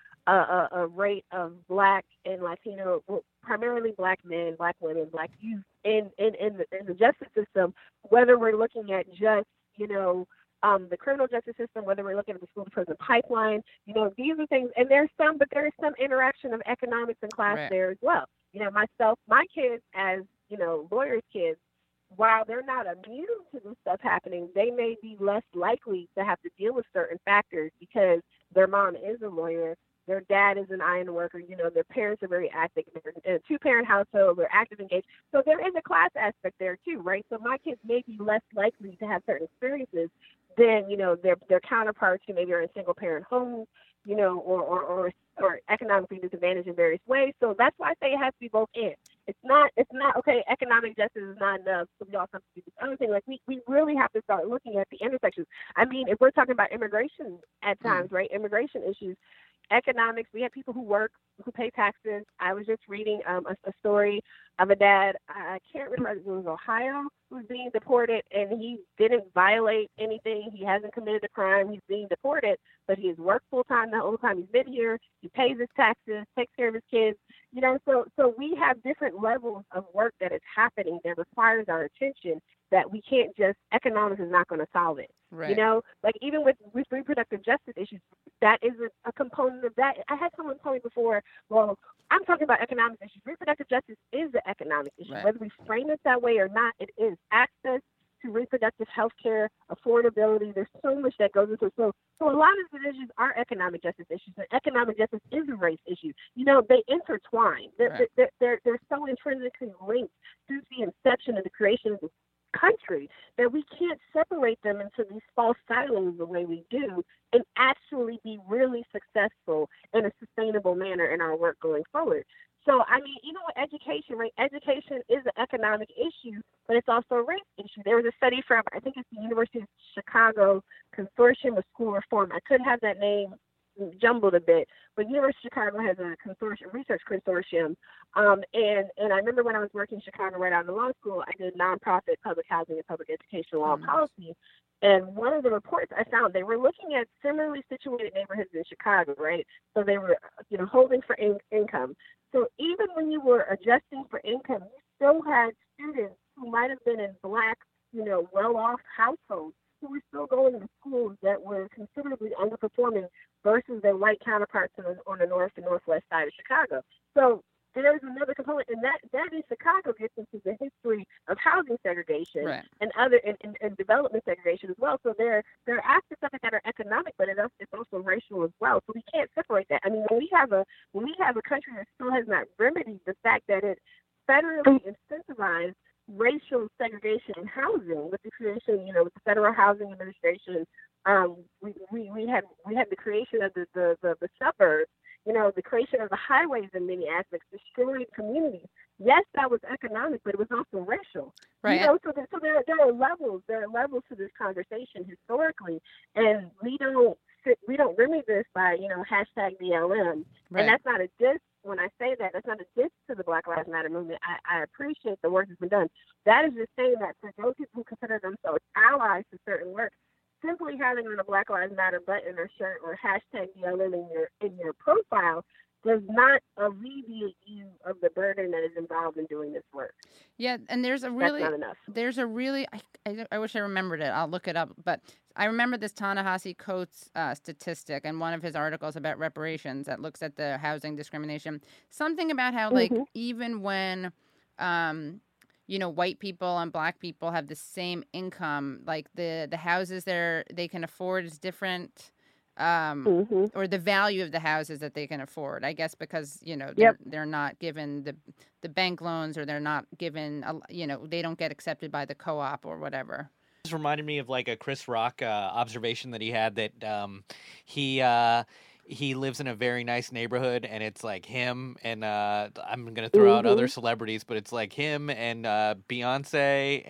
a rate of Black and Latino, well, primarily Black men, Black women, Black youth in the justice system, whether we're looking at just, you know, the criminal justice system, whether we're looking at the school to prison pipeline, you know, these are things, and there is some interaction of economics and class there as well. You know, my kids as, you know, lawyers' kids, while they're not immune to this stuff happening, they may be less likely to have to deal with certain factors because their mom is a lawyer, their dad is an iron worker, you know, their parents are very active, they're in a two-parent household, they're active, engaged. So there is a class aspect there too, right? So my kids may be less likely to have certain experiences than, you know, their counterparts who maybe are in single-parent homes, you know, or economically disadvantaged in various ways. So that's why I say it has to be both and. It's not okay, economic justice is not enough, so we also have to do this other thing. Like we really have to start looking at the intersections. I mean, if we're talking about immigration at times, right? Immigration issues, economics, we have people who work, who pay taxes. I was just reading a story of a dad, I can't remember, it was Ohio, who was being deported, and he didn't violate anything. He hasn't committed a crime. He's being deported, but he has worked full-time the whole time he's been here. He pays his taxes, takes care of his kids. You know, so we have different levels of work that is happening that requires our attention, that we can't just, economics is not going to solve it. Right. You know, like even with reproductive justice issues, that is a component of that. I had someone tell me before, well, I'm talking about economic issues. Reproductive justice is the economic issue. Right. Whether we frame it that way or not, it is access to reproductive health care, affordability. There's so much that goes into it. So a lot of the issues are economic justice issues, and economic justice is a race issue. You know, they intertwine. They're so intrinsically linked since the inception of the creation of the country that we can't separate them into these false silos the way we do and actually be really successful in a sustainable manner in our work going forward. So, I mean, even with education, right? Education is an economic issue, but it's also a race issue. There was a study from, I think it's the University of Chicago Consortium of School Reform. I could have that name jumbled a bit, but University of Chicago has a consortium, research consortium. And I remember when I was working in Chicago right out of law school, I did nonprofit public housing and public education law and policy. And one of the reports I found, they were looking at similarly situated neighborhoods in Chicago, right? So they were, you know, holding for income. So even when you were adjusting for income, you still had students who might have been in Black, you know, well-off households who were still going to schools that were considerably underperforming versus their white counterparts on the north and northwest side of Chicago. So there's another component, and that in Chicago gets into the history of housing segregation and other and development segregation as well. So there are aspects of it that are economic, but it's also racial as well. So we can't separate that. I mean, when we have a country that still has not remedied the fact that it federally incentivized racial segregation in housing with the creation, you know, with the Federal Housing Administration, we had the creation of the suburbs, you know, the creation of the highways in many aspects, destroying communities. Yes, that was economic, but it was also racial. Right. You know, so there are levels. There are levels to this conversation historically, and we don't remedy this by, you know, hashtag BLM. Right. And that's not a diss. When I say that, that's not a diss to the Black Lives Matter movement. I appreciate the work that's been done. That is just saying that for those people who consider themselves allies to certain work, simply having on a Black Lives Matter button or shirt or hashtag BLM in your profile does not alleviate you of the burden that is involved in doing this work. Yeah, and That's not enough. I wish I remembered it. I'll look it up. But I remember this Ta-Nehisi Coates statistic in one of his articles about reparations that looks at the housing discrimination. Something about how, like, even when, white people and black people have the same income, like the houses they can afford is different. Or the value of the houses that they can afford, I guess, because, they're not given the bank loans, or they're not given, they don't get accepted by the co-op or whatever. This reminded me of like a Chris Rock observation that he had, that he lives in a very nice neighborhood, and it's like him and I'm going to throw out other celebrities, but it's like him and Beyonce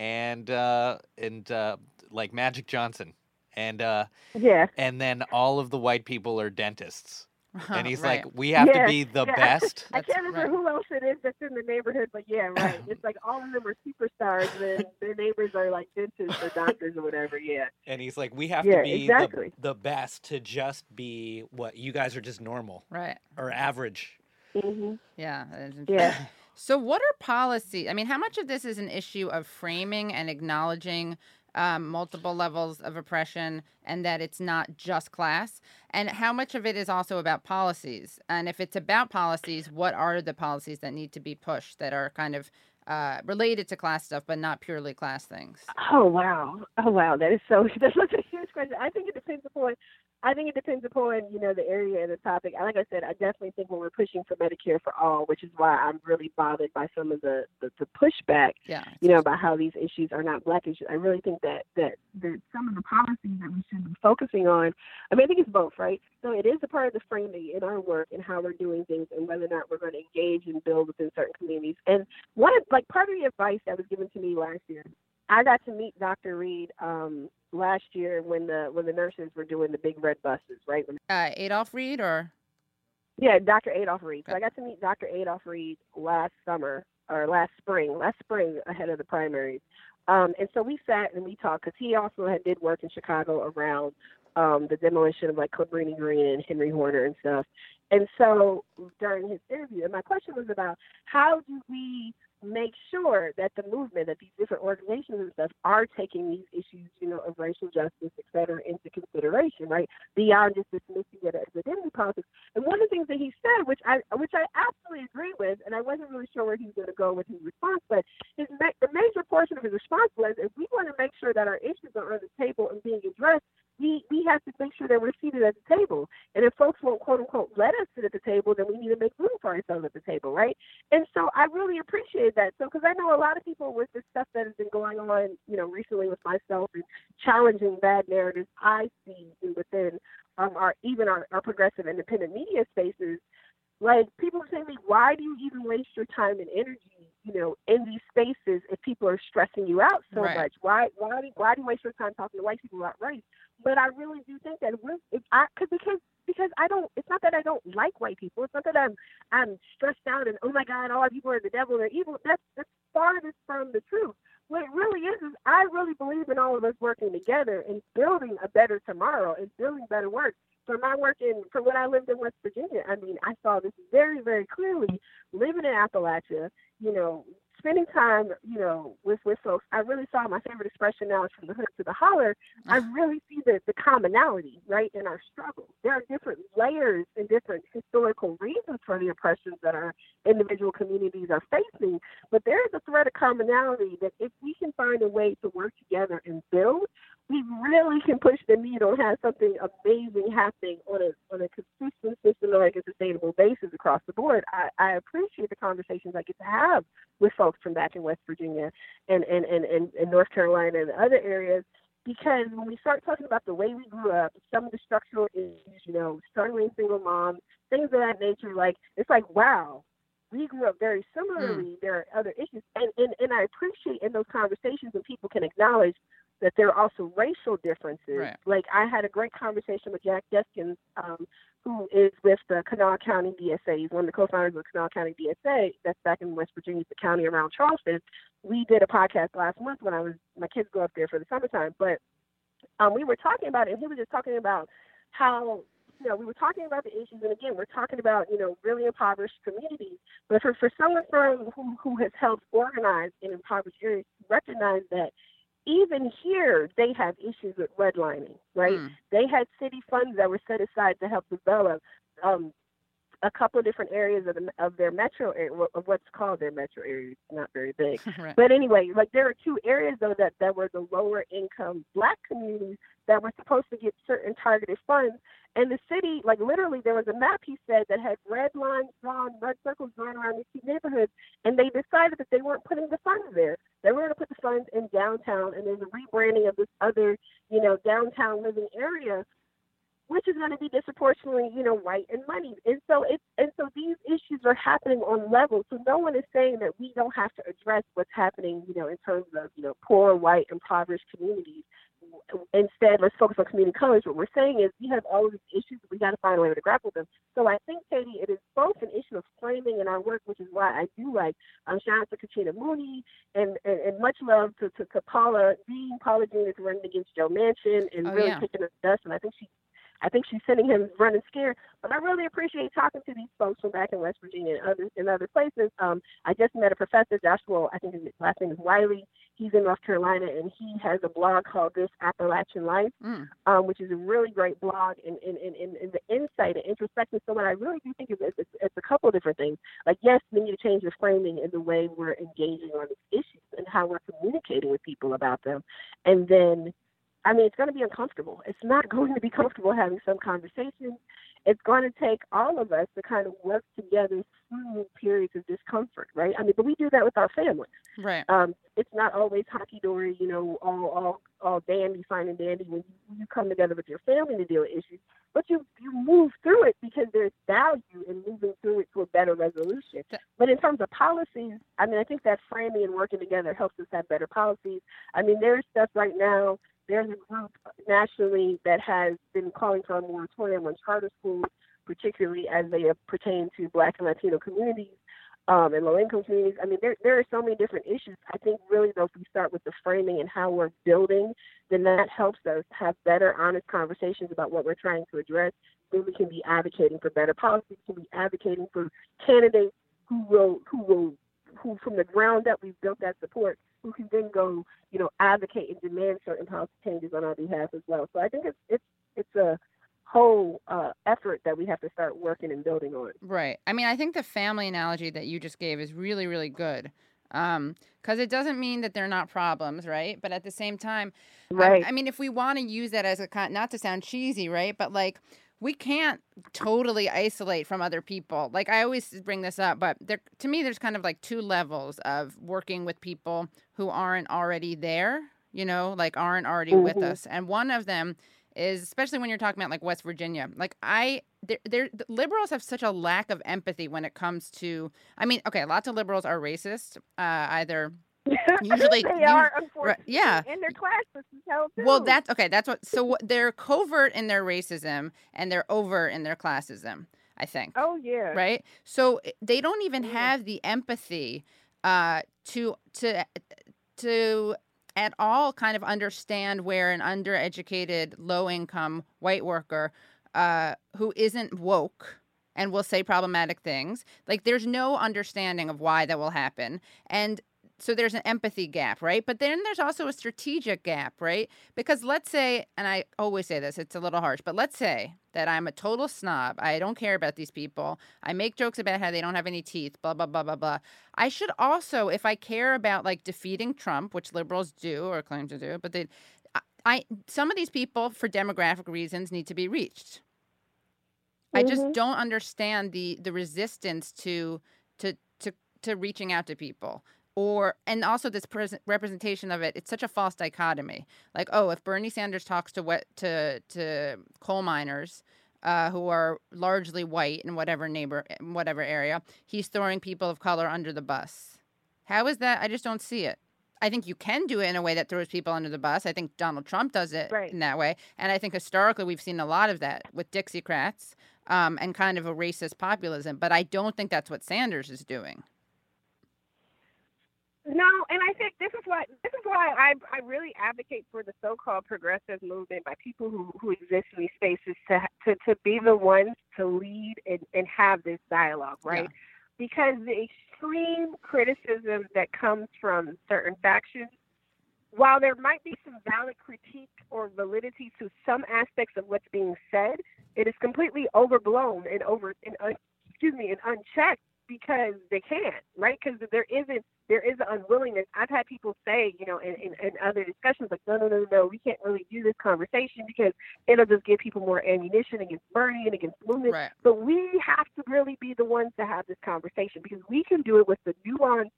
and like Magic Johnson. And and then all of the white people are dentists. And he's Right. like, we have to be the best. I can't remember who else it is that's in the neighborhood, but yeah, right. It's like all of them are superstars, and their neighbors are like dentists or doctors or whatever, yeah. And he's like, we have to be the best to just be what you guys are, just normal. Right. Or average. Yeah. That is interesting. Yeah. So what are policies? I mean, how much of this is an issue of framing and acknowledging multiple levels of oppression, and that it's not just class, and how much of it is also about policies? And if it's about policies, what are the policies that need to be pushed that are kind of related to class stuff, but not purely class things? Oh wow. That's such a huge question. I think it depends upon the area and the topic. Like I said, I definitely think when we're pushing for Medicare for all, which is why I'm really bothered by some of the pushback, about how these issues are not Black issues. I really think that some of the policies that we should be focusing on, I think it's both, right? So it is a part of the framing in our work and how we're doing things, and whether or not we're going to engage and build within certain communities. And part of the advice that was given to me last year, I got to meet Dr. Reed last year when the nurses were doing the big red buses, right? Adolph Reed, or? Yeah, Dr. Adolph Reed. So I got to meet Dr. Adolph Reed last spring ahead of the primaries. And so we sat and we talked, because he also did work in Chicago around the demolition of like Cabrini Green and Henry Horner and stuff. And so during his interview, and my question was about how do we make sure that the movement, that these different organizations and stuff are taking these issues, of racial justice, et cetera, into consideration, right? Beyond just dismissing it as identity politics. And one of the things that he said, which I absolutely agree with, and I wasn't really sure where he was going to go with his response, but the major portion of his response was, if we want to make sure that our issues are on the table and being addressed, we have to make sure that we're seated at the table. And if folks won't, quote unquote, let us sit at the table, then we need to make room for ourselves at the table, right? And so I really appreciate that. So, because I know a lot of people with this stuff that has been going on, recently with myself, and challenging bad narratives I see within our progressive independent media spaces, like people say to me, why do you even waste your time and energy, in these spaces if people are stressing you out so much? Why do you waste your time talking to white people about race? But I really do think that because I don't. It's not that I don't like white people. It's not that I'm stressed out and, oh my God, all people are the devil, they're evil. That's farthest from the truth. What it really is I really believe in all of us working together and building a better tomorrow and building better work. From when I lived in West Virginia, I saw this very, very clearly living in Appalachia, spending time, with folks. I really saw, my favorite expression now is from the hood to the holler. I really see the commonality, right, in our struggles. There are different layers and different historical reasons for the oppressions that our individual communities are facing, but there is a thread of commonality that if we can find a way to work together and build, we really can push the needle and have something amazing happening on a consistent, systematic, and sustainable basis across the board. I appreciate the conversations I get to have with folks from back in West Virginia and North Carolina and other areas, because when we start talking about the way we grew up, some of the structural issues, struggling single moms, things of that nature, like, it's like, wow, we grew up very similarly. There are other issues. And I appreciate in those conversations when people can acknowledge that there are also racial differences. Right. Like, I had a great conversation with Jack Deskins, who is with the Kanawha County DSA. He's one of the co-founders of the Kanawha County DSA. That's back in West Virginia, the county around Charleston. We did a podcast last month when my kids go up there for the summertime. But we were talking about it, and he was just talking about how we were talking about the issues, and again, we're talking about, really impoverished communities. But for someone who has helped organize in impoverished areas, recognize that even here they have issues with redlining, right? They had city funds that were set aside to help develop a couple of different areas of their metro area, of what's called their metro area. It's not very big. Right. But anyway, like there are two areas, though, that were the lower income Black communities that were supposed to get certain targeted funds. And the city, like literally, there was a map, he said, that had red lines drawn, red circles drawn around these two neighborhoods. And they decided that they weren't putting the funds there. They were going to put the funds in downtown, and there's a rebranding of this other, downtown living area, which is going to be disproportionately, white and money. And so these issues are happening on levels. So no one is saying that we don't have to address what's happening, in terms of, poor, white, impoverished communities. Instead, let's focus on community colors. What we're saying is we have all of these issues. We got to find a way to grapple with them. So I think, Katie, it is both an issue of framing in our work, which is why I do like shout out to Katrina Mooney and much love to Paula Jean. Paula Jean is running against Joe Manchin and kicking up dust. And I think she's sending him running scared. But I really appreciate talking to these folks from back in West Virginia and other places. I just met a professor, Joshua, I think his last name is Wiley. He's in North Carolina, and he has a blog called This Appalachian Life, which is a really great blog in the insight and introspection. So what I really do think is it's a couple of different things. Like, yes, we need to change the framing in the way we're engaging on these issues and how we're communicating with people about them. And then, it's going to be uncomfortable. It's not going to be comfortable having some conversations. It's going to take all of us to kind of work together through periods of discomfort, right? But we do that with our families. Right. It's not always hunky-dory, all dandy, fine and dandy when you come together with your family to deal with issues. But you move through it because there's value in moving through it to a better resolution. But in terms of policies, I think that framing and working together helps us have better policies. There's stuff right now. There's a group nationally that has been calling for a moratorium on charter schools, particularly as they pertain to Black and Latino communities and low-income communities. There are so many different issues. I think really, though, if we start with the framing and how we're building, then that helps us have better, honest conversations about what we're trying to address. Then we can be advocating for better policies, can be advocating for candidates who from the ground up, we've built that support, who can then go, advocate and demand certain policy changes on our behalf as well. So I think it's a whole effort that we have to start working and building on. Right. I think the family analogy that you just gave is really, really good. Because it doesn't mean that they're not problems, right? But at the same time, right. If we want to use that as not to sound cheesy, right? But we can't totally isolate from other people. I always bring this up, but to me, there's kind of two levels of working with people who aren't already there, aren't already with us. And one of them is, especially when you're talking about West Virginia, the liberals have such a lack of empathy when it comes to, lots of liberals are racist, either... Usually they are, unfortunately. Yeah. And their classist is held too. Well, that's okay. That's what. So they're covert in their racism and they're overt in their classism, I think. Oh yeah. Right. So they don't even have the empathy to at all kind of understand where an undereducated, low-income white worker who isn't woke and will say problematic things, there's no understanding of why that will happen. And so there's an empathy gap, right? But then there's also a strategic gap, right? Because let's say, and I always say this, it's a little harsh, but let's say that I'm a total snob. I don't care about these people. I make jokes about how they don't have any teeth, blah, blah, blah, blah, blah. I should also, if I care about defeating Trump, which liberals do or claim to do, but some of these people, for demographic reasons, need to be reached. I just don't understand the resistance to reaching out to people. And also this representation of it, it's such a false dichotomy. If Bernie Sanders talks to coal miners who are largely white in whatever area, he's throwing people of color under the bus. How is that? I just don't see it. I think you can do it in a way that throws people under the bus. I think Donald Trump does it in that way. And I think historically we've seen a lot of that with Dixiecrats and kind of a racist populism. But I don't think that's what Sanders is doing. No, and I think this is why I really advocate for the so-called progressive movement by people who exist in these spaces to be the ones to lead and have this dialogue, Yeah. right? Because the extreme criticism that comes from certain factions, while there might be some valid critique or validity to some aspects of what's being said, it is completely overblown and and unchecked because they can't, right? Because there is an unwillingness. I've had people say, in other discussions, like, no, we can't really do this conversation because it'll just give people more ammunition against Bernie and against movement. Right. But we have to really be the ones to have this conversation because we can do it with the nuance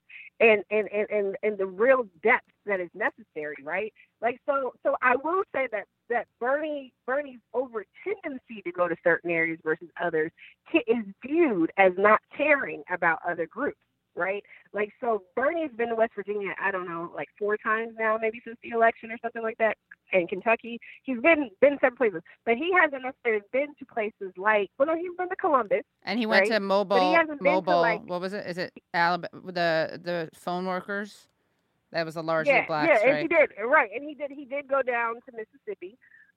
and the real depth that is necessary, right? Like so I will say that Bernie's over tendency to go to certain areas versus others is viewed as not caring about other groups, right? Like, so Bernie's been to West Virginia, I don't know, like 4 times now, maybe since the election or something like that. In Kentucky, he's been several places, but he hasn't necessarily been to places like, well, no, he's been to Columbus, And he went right? to But he hasn't been to, like, what was it? Is it Alabama, the phone workers? That was a largely yeah, black and strike. he did, right, and he did go down to Mississippi.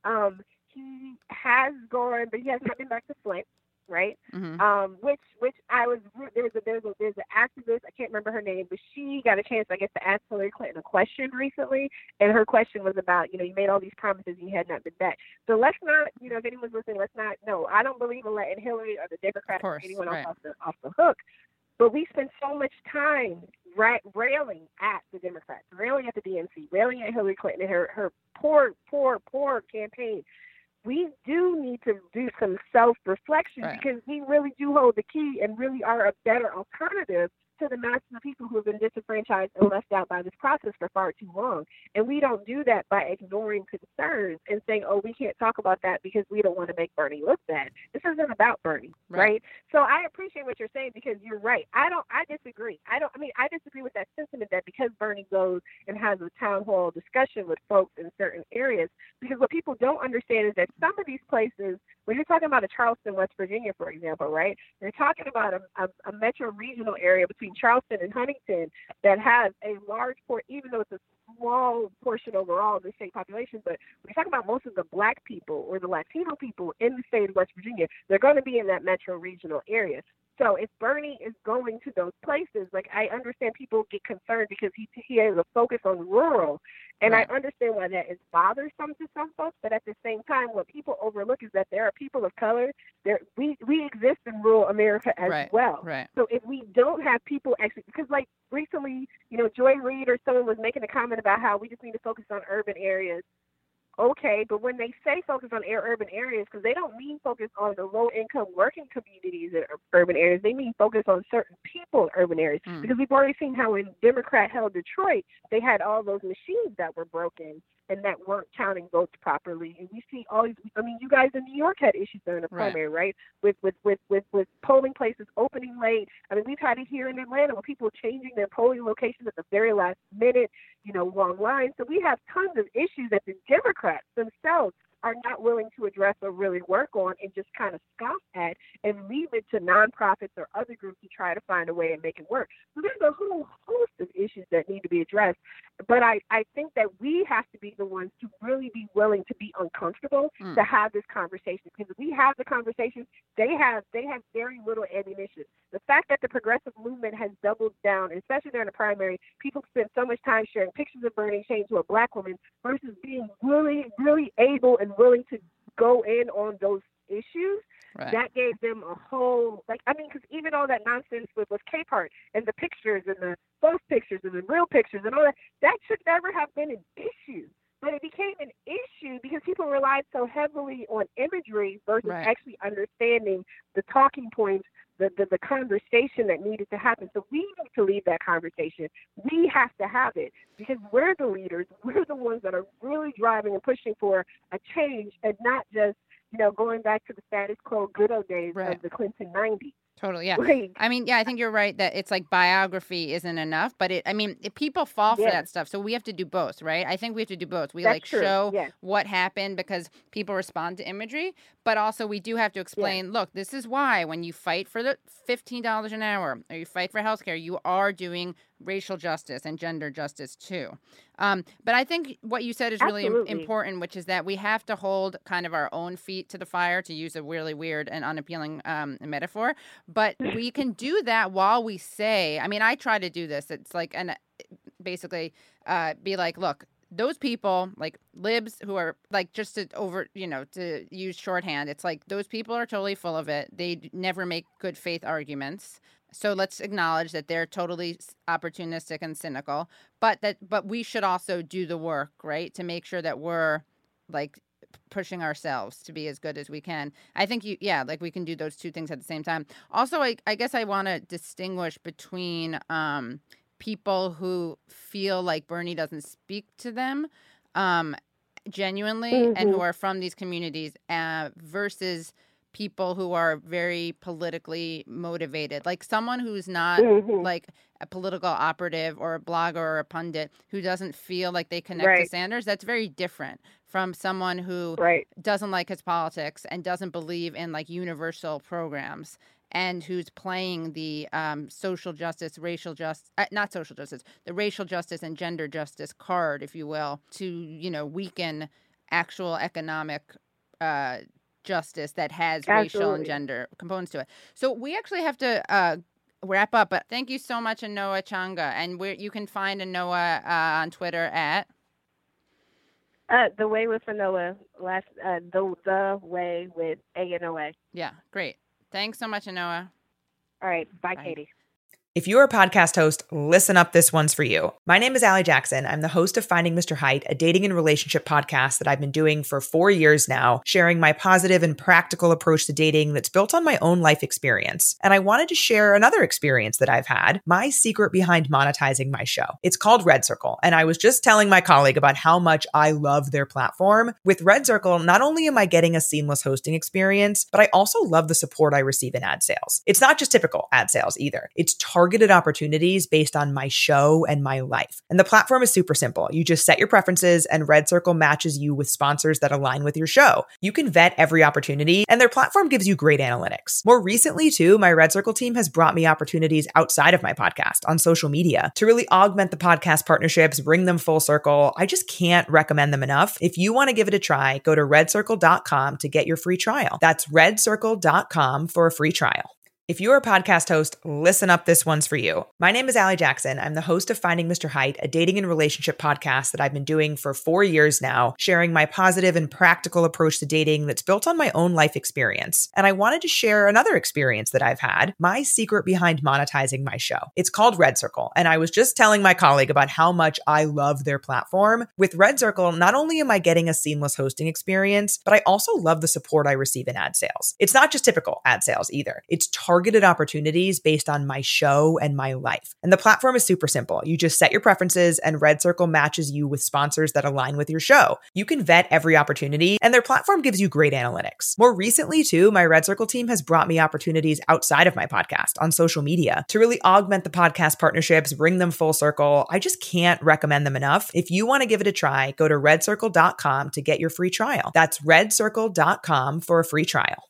He has gone, but he has not been back to Flint, right? Mm-hmm. Which I was there's an activist, I can't remember her name, but she got a chance, I guess, to ask Hillary Clinton a question recently, and her question was about, you made all these promises and you had not been back. So let's not, if anyone's listening, no, I don't believe in letting Hillary or the Democrats or anyone else off the hook. But we spend so much time railing at the Democrats, railing at the DNC, railing at Hillary Clinton and her poor campaign. We do need to do some self-reflection because we really do hold the key and really are a better alternative to the masses of people who have been disenfranchised and left out by this process for far too long. And we don't do that by ignoring concerns and saying, oh, we can't talk about that because we don't want to make Bernie look bad. This isn't about Bernie, right? So I appreciate what you're saying because you're right. I disagree. I disagree with that sentiment that because Bernie goes and has a town hall discussion with folks in certain areas, because what people don't understand is that some of these places, when you're talking about a Charleston, West Virginia, for example, right? You're talking about a metro regional area between Charleston and Huntington that has a large port, even though it's a small portion overall of the state population. But when you're talking about most of the black people or the Latino people in the state of West Virginia, they're going to be in that metro regional area. So if Bernie is going to those places, like, I understand people get concerned because he has a focus on rural, and I understand why that is bothersome to some folks. But at the same time, what people overlook is that there are people of color. We exist in rural America as well. Right. So if we don't have people actually, because like recently, Joy Reid or someone was making a comment about how we just need to focus on urban areas. Okay, but when they say focus on urban areas, because they don't mean focus on the low-income working communities in urban areas, they mean focus on certain people in urban areas. Because we've already seen how in Democrat-held Detroit, they had all those machines that were broken and that weren't counting votes properly. And we see all these, you guys in New York had issues during the primary, right? With polling places opening late. We've had it here in Atlanta with people changing their polling locations at the very last minute, long lines. So we have tons of issues that the Democrats themselves are not willing to address or really work on and just kind of scoff at and leave it to nonprofits or other groups to try to find a way and make it work. So there's a whole host of issues that need to be addressed. But I think that we have to be the ones to really be willing to be uncomfortable to have this conversation. Because if we have the conversation, they have very little ammunition. The fact that the progressive movement has doubled down, especially during the primary, people spend so much time sharing pictures of Bernie changed to a black woman versus being really, really able and willing to go in on those issues. That gave them a whole, because even all that nonsense with Capehart and the pictures and the false pictures and the real pictures and all that should never have been an issue. But it became an issue because people relied so heavily on imagery versus actually understanding the talking points, the conversation that needed to happen. So we need to lead that conversation. We have to have it because we're the leaders. We're the ones that are really driving and pushing for a change and not just, going back to the status quo good old days of the Clinton 90s. Totally, yeah. Like, I mean, yeah, I think you're right that it's like biography isn't enough, but people fall for Yeah. that stuff. So we have to do both, right? I think we have to do both. We That's like true, show yes. what happened because people respond to imagery, but also we do have to explain, look, this is why when you fight for the $15 an hour or you fight for healthcare, you are doing racial justice and gender justice too. But I think what you said is really Absolutely. important, which is that we have to hold kind of our own feet to the fire, to use a really weird and unappealing metaphor. But we can do that while we say, I mean, I try to do this. It's like, basically be like, look, those people like libs who are like, just to use shorthand, it's like those people are totally full of it. They never make good faith arguments. So let's acknowledge that they're totally opportunistic and cynical, but we should also do the work, right, to make sure that we're like pushing ourselves to be as good as we can. I think like we can do those two things at the same time. Also, I guess I want to distinguish between people who feel like Bernie doesn't speak to them genuinely and who are from these communities versus people who are very politically motivated, like someone who's not like a political operative or a blogger or a pundit who doesn't feel like they connect to Sanders. That's very different from someone who doesn't like his politics and doesn't believe in like universal programs and who's playing the social justice, not social justice, the racial justice and gender justice card, if you will, to, weaken actual economic justice that has racial and gender components to it. So we actually have to wrap up, but thank you so much, Anoa Changa. And you can find Anoa on Twitter at The Way with Anoa, the Way with ANOA. Yeah, great. Thanks so much, Anoa. All right. Bye, Katie. If you're a podcast host, listen up, this one's for you. My name is Allie Jackson. I'm the host of Finding Mr. Height, a dating and relationship podcast that I've been doing for 4 years now, sharing my positive and practical approach to dating that's built on my own life experience. And I wanted to share another experience that I've had, my secret behind monetizing my show. It's called Red Circle, and I was just telling my colleague about how much I love their platform. With Red Circle, not only am I getting a seamless hosting experience, but I also love the support I receive in ad sales. It's not just typical ad sales either. It's targeted opportunities based on my show and my life. And the platform is super simple. You just set your preferences and Red Circle matches you with sponsors that align with your show. You can vet every opportunity and their platform gives you great analytics. More recently too, my Red Circle team has brought me opportunities outside of my podcast on social media to really augment the podcast partnerships, bring them full circle. I just can't recommend them enough. If you want to give it a try, go to redcircle.com to get your free trial. That's redcircle.com for a free trial. If you're a podcast host, listen up, this one's for you. My name is Allie Jackson. I'm the host of Finding Mr. Height, a dating and relationship podcast that I've been doing for 4 years now, sharing my positive and practical approach to dating that's built on my own life experience. And I wanted to share another experience that I've had, my secret behind monetizing my show. It's called Red Circle, and I was just telling my colleague about how much I love their platform. With Red Circle, not only am I getting a seamless hosting experience, but I also love the support I receive in ad sales. It's not just typical ad sales either. It's targeted opportunities based on my show and my life. And the platform is super simple. You just set your preferences and Red Circle matches you with sponsors that align with your show. You can vet every opportunity and their platform gives you great analytics. More recently too, my Red Circle team has brought me opportunities outside of my podcast on social media to really augment the podcast partnerships, bring them full circle. I just can't recommend them enough. If you want to give it a try, go to redcircle.com to get your free trial. That's redcircle.com for a free trial.